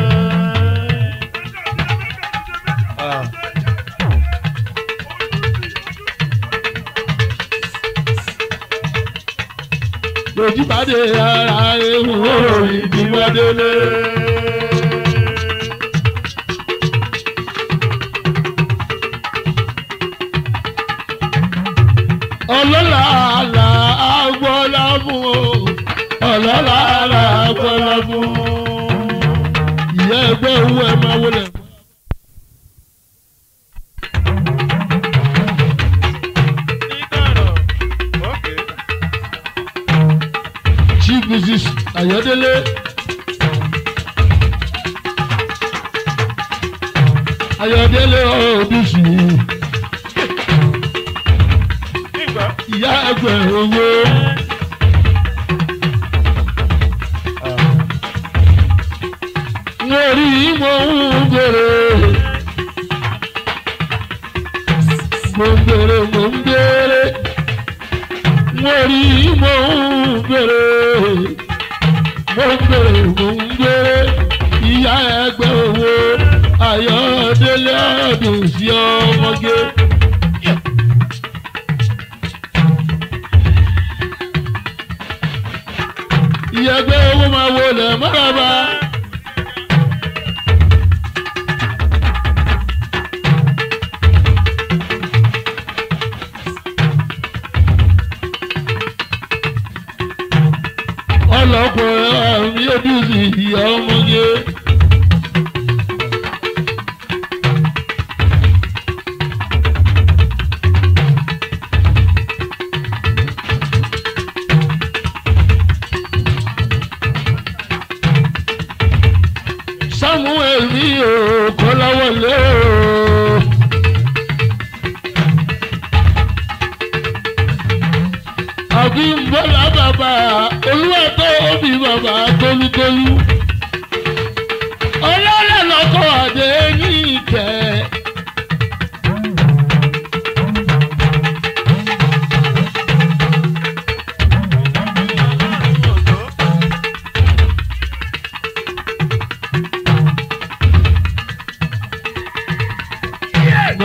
Mojibade ara òwòròyìn ti bá délé. Ọlọ́lá àlà àgbọ̀lá fún o. Ọlọ́lá àlà àgbọ̀lá fún o. Ìyá ẹgbẹ́ owó ẹ máa wọlé. Chief Mrs. Ayọ̀délé. Ayọ̀délé Odùsì. Ìyá ẹgbẹ́ owó. Mo rí mo ń bèrè. Mo ń bèrè mo ń bèrè. Mo rí mo ń bèrè. Mo ń bèrè mo ń bèrè. Ìyá ẹgbẹ́ owó. Ayọ̀délé Odùsì ọmọge. Ìyẹ̀gbẹ́ owó máa wọlé mọ́ràbá. Ọlọ́pọ̀ àmì Odùsì ìyá ọmọge. Samuel mi ò Kọ́láwọlé o. Àbí ń bọ́lá bàbá olúwa tó bí bàbá tolútolú. Ọlọ́lẹ̀ lọ́kọ̀ àdé ní ìkẹ́.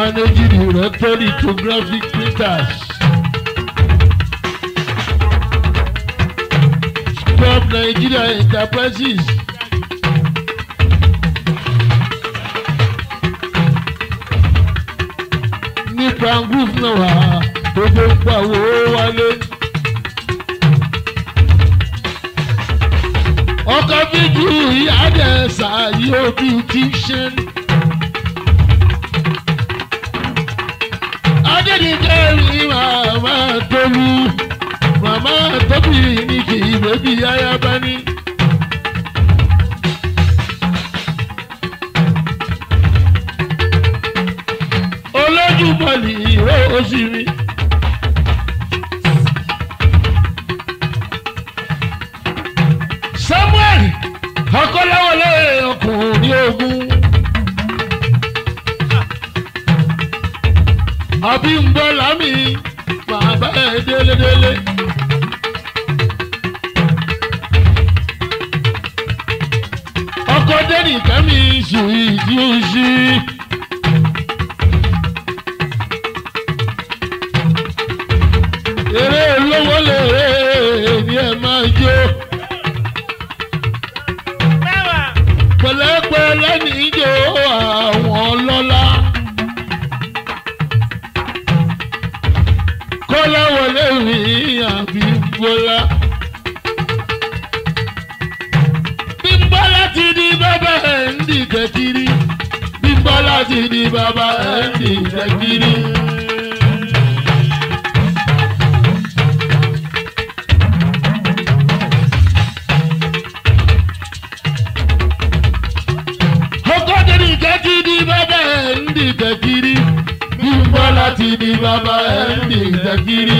Managing Director Lithographic Printers. Club Nigeria Enterprises. Nípa group náà wà gbogbo pàwọ́ wálé. Ọkọ̀ bíjú ìyá dẹ̀ ṣàyè beautician. Adédìkẹ́rì màmá Tolú màmá tóbi ní kì í bẹ́bí ayaba ní. Olójú bọ̀lì ìró oṣù mi. Samuel Akọ́láwọlé ọkùnrin ogun. Abímbọ́lá mi máa bá ẹ délédélé. Ọkọ dẹ́nìkan mi sùn ìdí oṣù. Eré olówó lè ní ẹ máa jó. Pẹ̀lẹ́pẹ̀lẹ́ ní ijó àwọn ọlọ́lá. Kọ́láwọlé mi Abímbọ́lá. Bímbọ́lá ti di bàbá ẹ̀ ń dìtẹ̀ kiri. Bímbọ́lá ti di bàbá ẹ̀ ń dìtẹ̀ kiri. Ọkọ̀dẹ̀rì kẹ́ ti di bàbá ẹ̀ ń dìtẹ̀ kiri. Bímbọ́lá ti di bàbá ẹ̀ ń dìtẹ̀ kiri.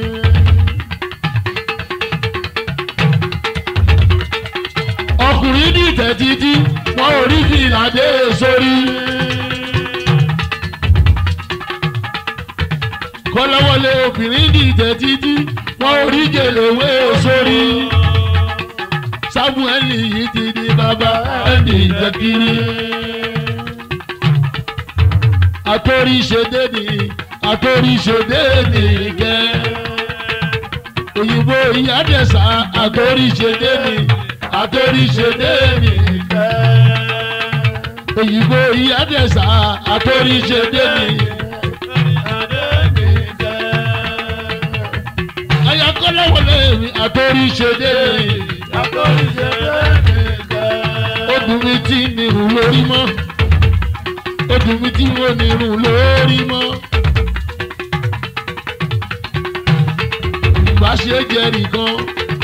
Ọkùnrin dìtẹ̀ títí wọn ò rí fìlà dé sórí. Kọ́láwọlé obìnrin dìtẹ̀ títí wọn ò rí gèlèwé sórí. Sámúẹ́lì yìí ti di bàbá ẹ̀ ń dìtẹ̀ kiri. Àtòríṣedé ni àtòríṣedé ni kẹ́. Òyìnbó ìyádẹ́sà àtòríṣedé ni àtòríṣedé ni kẹ́. Òyìnbó ìyádẹ́sà àtòríṣedé ni. Aya Kọ́láwọlé mi àtòríṣedé ni. Àtòríṣedé ni kẹ́. Obìnrin tí ní ìrù lórí mọ́. Obìnrin tí wọ́n ní irun lórí mọ́. Ìgbà ṣe jẹ́rìí kan.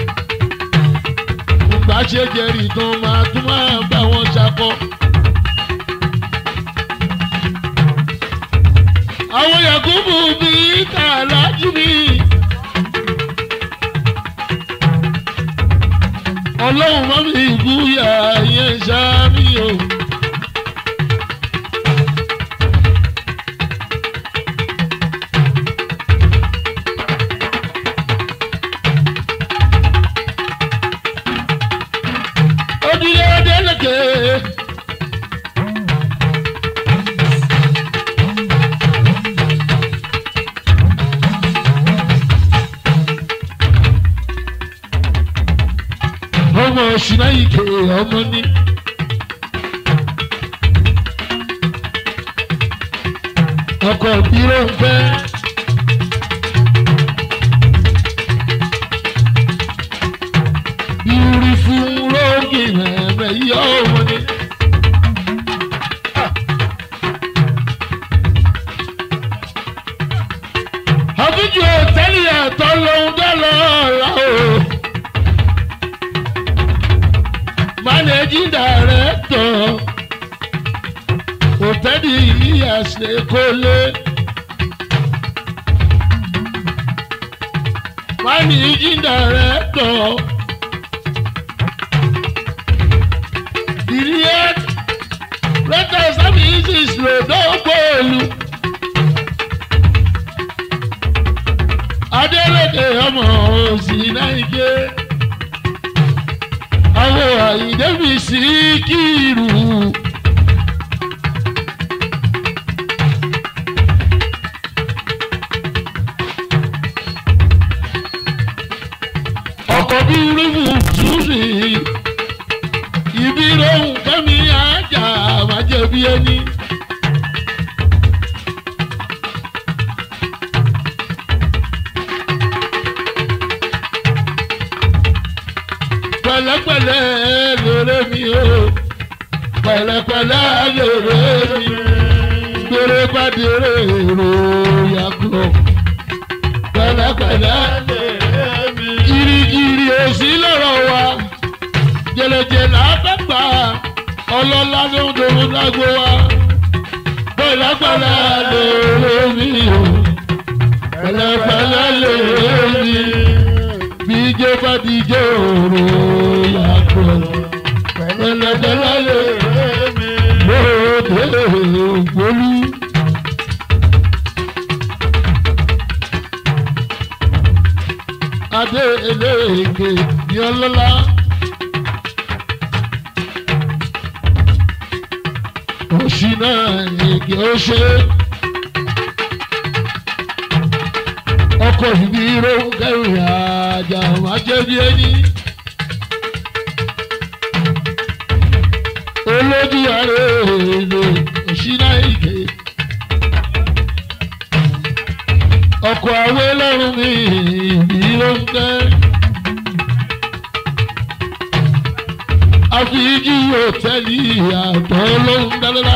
Ìgbà ṣe jẹ́rìí kan máa tún máa bá wọn ṣakọ. Àwọn Yakubu bí kàlájú mi. Ọlọ́run má mi ìbúyà yẹn ṣáá mi o. Ọmọ ṣìnà ike ọmọ ní. Ọkọ̀ bí ló ń fẹ́. Beautiful lóògì mẹ́mẹ́ yọ ọmọ ní. Àbújá òtẹ́lì àtọ́ lóhun dọ́lọ́ ọ̀la o. Managing Director Òtẹ́dì Elias Lekole. Managing Director Diriet Rental Services Lodopolu. Adélèké ọmọ òsì náà ike. Àwọn Àyìndé fi Síkírù. bí ẹni. pẹ̀lẹ́pẹ̀lẹ́ lóore mi o pẹ̀lẹ́pẹ̀lẹ́ lóore mi gbèrè gbàdérè èrò yàgò pẹ̀lẹ́pẹ̀lẹ́ lóore mi. Girigiri òsì lọ́rọ̀ wa jẹlẹjẹ làbẹ́gbà ọlọ́lá ló ń dòwò lágbo wa pẹ̀lẹ́pẹ̀lẹ́ lóore mi o pẹ̀lẹ́pẹ̀lẹ́ lóore mi. Bíjẹ́ bá díjẹ́ òru yàgò pẹ̀lẹ́pẹ̀lẹ́ lóore mi lóde ògbólú. Adé eléèké ní ọlọ́lá. Òṣì náà èké ó ṣe. Ọkọ̀ ìbí ló ń kẹrù àjà máa jẹ́ bí ẹni. Olójú ààrẹ èlò òṣì náà èké. Ọkọ̀ àwé lọ́rùn mi ìbí ló ń kẹ́. Àfíìjì hòtẹ́ẹ̀lì àtọ́ ló ń dáná.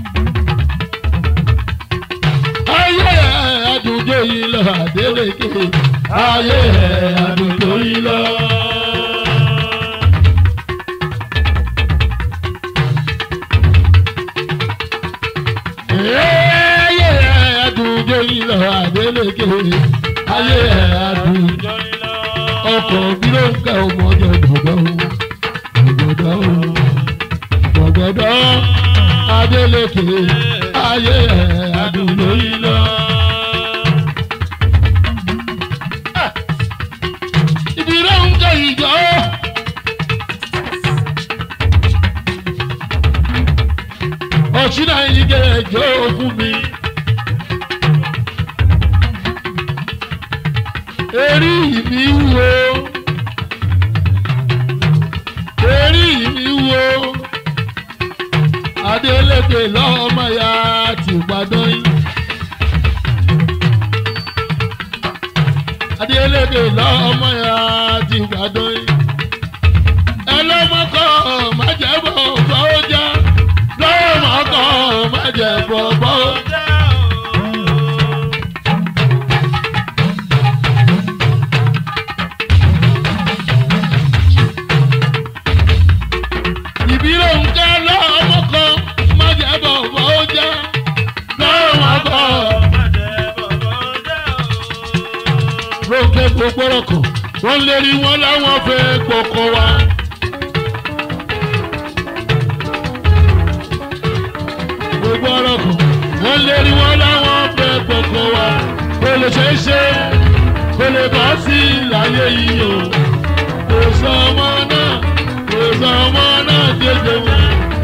Ayé àdúgbò yìí lọ Adélékè. Ayé àdúgbò yìí lọ. Ayé àdúgbò yìí lọ Adélékè. Ayé àdúgbò yìí lọ. Ọkọ̀ bí ló ń ká ọmọ ọjọ́ gbọ̀gbọ̀ gbọ̀gbọ̀ gbọ̀gbọ̀ Adélékè. Ayé àdúgbò yìí lọ. Ibi ló ń ká ìjọ. Ọ̀ṣìnà yìí kẹ́ ẹjọ́ fún mi. Eri mi wo, eri mi wo, Adélékè lọ́mọ ya ti gbàdán yín. Adélékè lọ́mọ ya ti gbàdán yín. Ẹlọ́mọkọ̀ má jẹ́ bọ̀ bọ́ ó já, lọ́mọkọ̀ má jẹ́ bọ̀ bọ́ ó já. Gbogbo ọkọ̀ wọ́n lè rí wọn láwọn fẹ́ kọ̀ọ̀kan wa. Gbogbo ọkọ̀ wọ́n lè rí wọn láwọn fẹ́ kọ̀ọ̀kan wa. Kò lè ṣe é ṣe kò lè bọ́ sí láyé yìí o. Kò sọ ọmọ náà kò sọ ọmọ náà dédé wọn.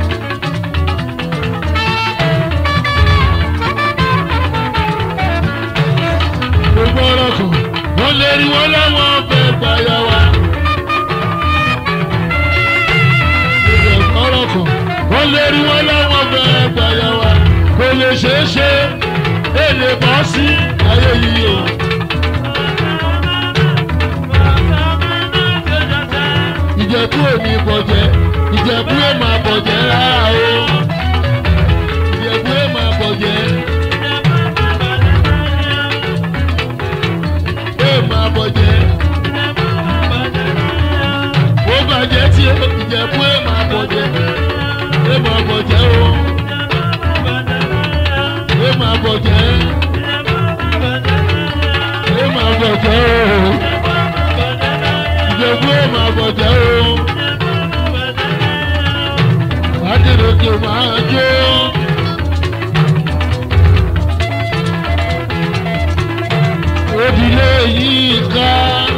Gbogbo ọkọ̀ wọ́n lè rí wọn láwọn fẹ́ gbàyà wa. Ọ̀rọ̀ kan wọ́n lè rí wọn láwọn fẹ́ gbàyà wa. Kò lè ṣeé ṣe èlé bọ́ sí ayé yìí o. Ìjẹ̀bú èmi bọ̀jẹ̀ Ìjẹ̀bú ẹ̀ máa bọ̀jẹ̀ rárá o. Ìjẹ̀bú ẹ̀ máa bọ̀jẹ̀. Máa bọ̀jẹ̀. Ó bàjẹ́ tí Ìjẹ̀bú ẹ̀ máa bọ̀jẹ̀. Ẹ̀ máa bọ̀jẹ̀ o. Ẹ̀ máa bọ̀jẹ̀. Ẹ̀ máa bọ̀jẹ̀ o. Ìjẹ̀bú ẹ̀ máa bọ̀jẹ̀ o. Adélékè máa jó. Òdìlé yìí ká.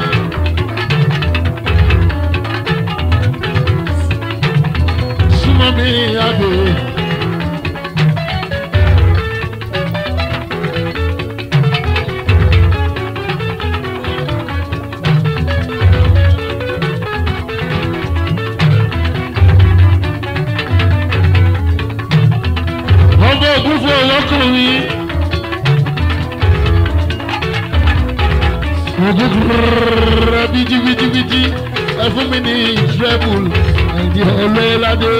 Súnmọ́ mi àbò. lọ́kùnrin. Ògùnkùnrin bìtìbìtìbìtì ẹ fún mi ní ìṣẹ́bùl àìdí ọlọ́ládé.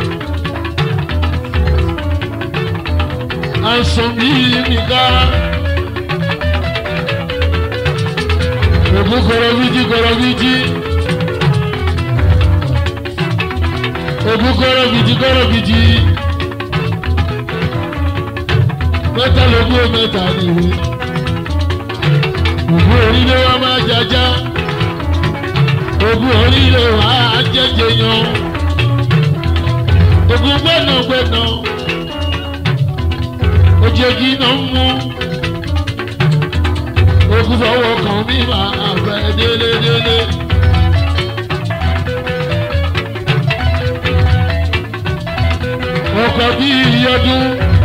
Àìsàn bíi nìkan. Ògùnkùnrin bìtì kọ̀rọ̀ bìtì. Ògùnkùnrin bìtì kọ̀rọ̀ bìtì. Mẹ́ta lógún mẹ́ta nìwé. Ògùn orílẹ̀ wa máa jàjà. Ògùn orílẹ̀ wa á jẹ́jẹ́ yan. Ògùn gbẹ́nàgbẹ́nà. Ojegi náà ń mú. Ògùn fọwọ́ kan mi máa fẹ́ délédélé. Ọkọ̀ bíi ọdún.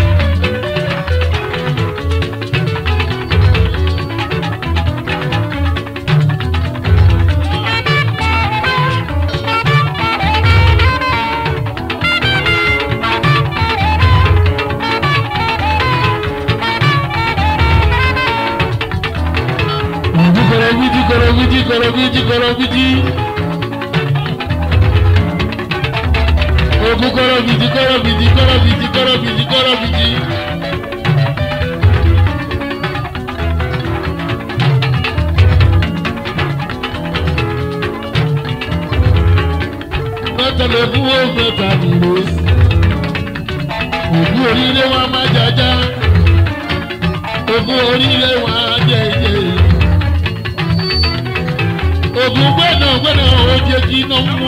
Korobiji, korobiji, korobiji, korobiji. Ogun korobiji, korobiji, korobiji, korobiji, korobiji. Mẹ́ta lè fún owó mẹ́ta nìlò. Ogun orílẹ̀ wa máa jàjà. Ogun orílẹ̀ wa jẹ́ ìjẹ́. Ògùn gbẹ́nàgbẹ́nà oje kí iná mú.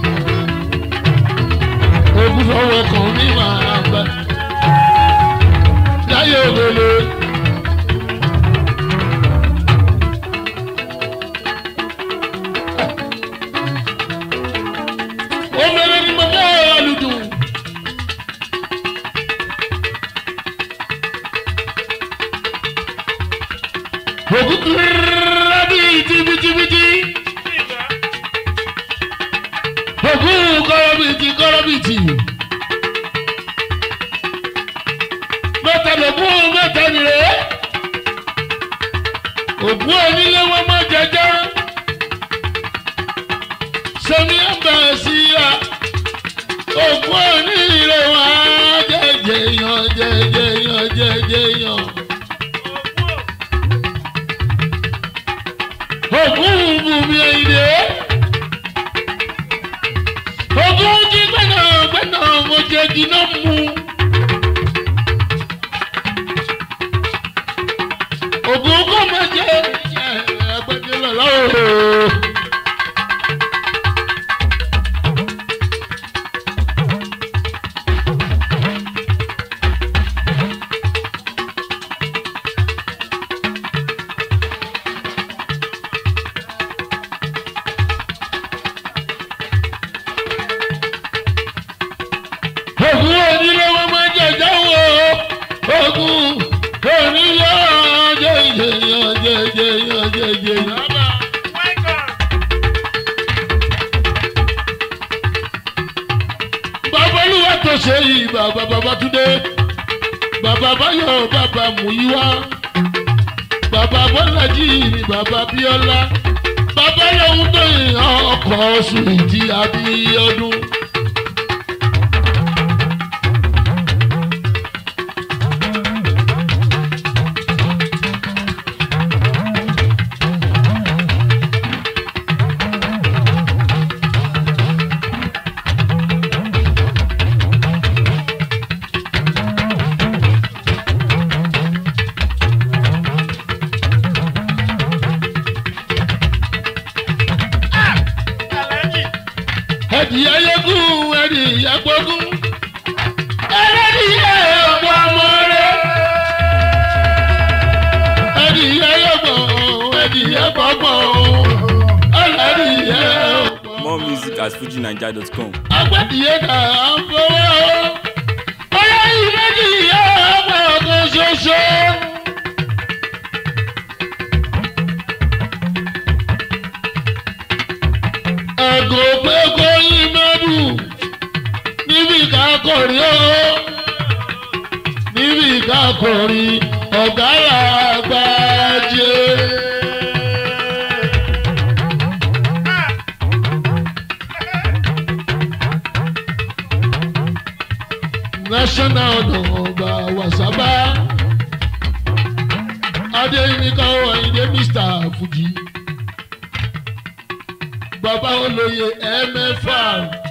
Ògùn fọwọ́ kan ní màá gbà. Láyé òbèlè. Omere ni mo fẹ́ alùdùn. Ògùn kúrẹ́rẹ́ bíi tìbìtìbìtì. Ògùn kọ́rọ́bìtì kọ́rọ́bìtì. Mẹ́ta lògùn mẹ́ta nìrè. Ògùn onílé wọn má jẹjẹ. Sẹ́mi ẹ̀bà sí ya. Ògùn onílé wọn jẹjẹ yan jẹjẹ yan jẹjẹ yan. Ògùn bùnmi ẹ̀yìndé. Ògùn jí gbẹ́nàgbẹ́nà mo jẹ́ jiná mu. Ògùn kò má jẹ́ ẹgbẹ́jẹ́ lọ́la ooo. Ògùn onílé wọn máa jẹjẹ wo. Ògùn onílé jẹjẹ yan jẹjẹ yan jẹjẹ yan. Bàbá Olúwa tó ṣe yìí bàbá Babátúndé. Bàbá Báyọ̀ bàbá Múyíwá. Bàbá Bọ́lájì ni bàbá Bíọ́lá. Bàbá lòun tó yìn ọkọ̀ Sùwìtì Abíọ́dún. Ẹ̀dìyẹ yẹ́gùn ẹ̀dìyẹ gbógún. Ẹlẹ́dìyẹ ọ̀pọ̀ ọmọ rẹ̀. Ẹ̀dìyẹ yọ̀gbọ̀n ẹ̀dìyẹ gbọ̀gbọ̀n. Ẹlẹ́dìyẹ ọ̀pọ̀. More music at fuji naija dot com. Agbẹ́dìyẹ kà á fọwọ́. Ọyá ìrẹ́dìyẹ ọ̀pọ̀ ọ̀kan ṣoṣo. Ẹ̀gò pé kó yín mẹ́dù níbi ìka kọ̀rí o níbi ìka kọrin ọ̀gá làgbàjẹ́. national ọba wasaba adéyínká ọ̀yìndé mister Fuji bàbá olóye mfr.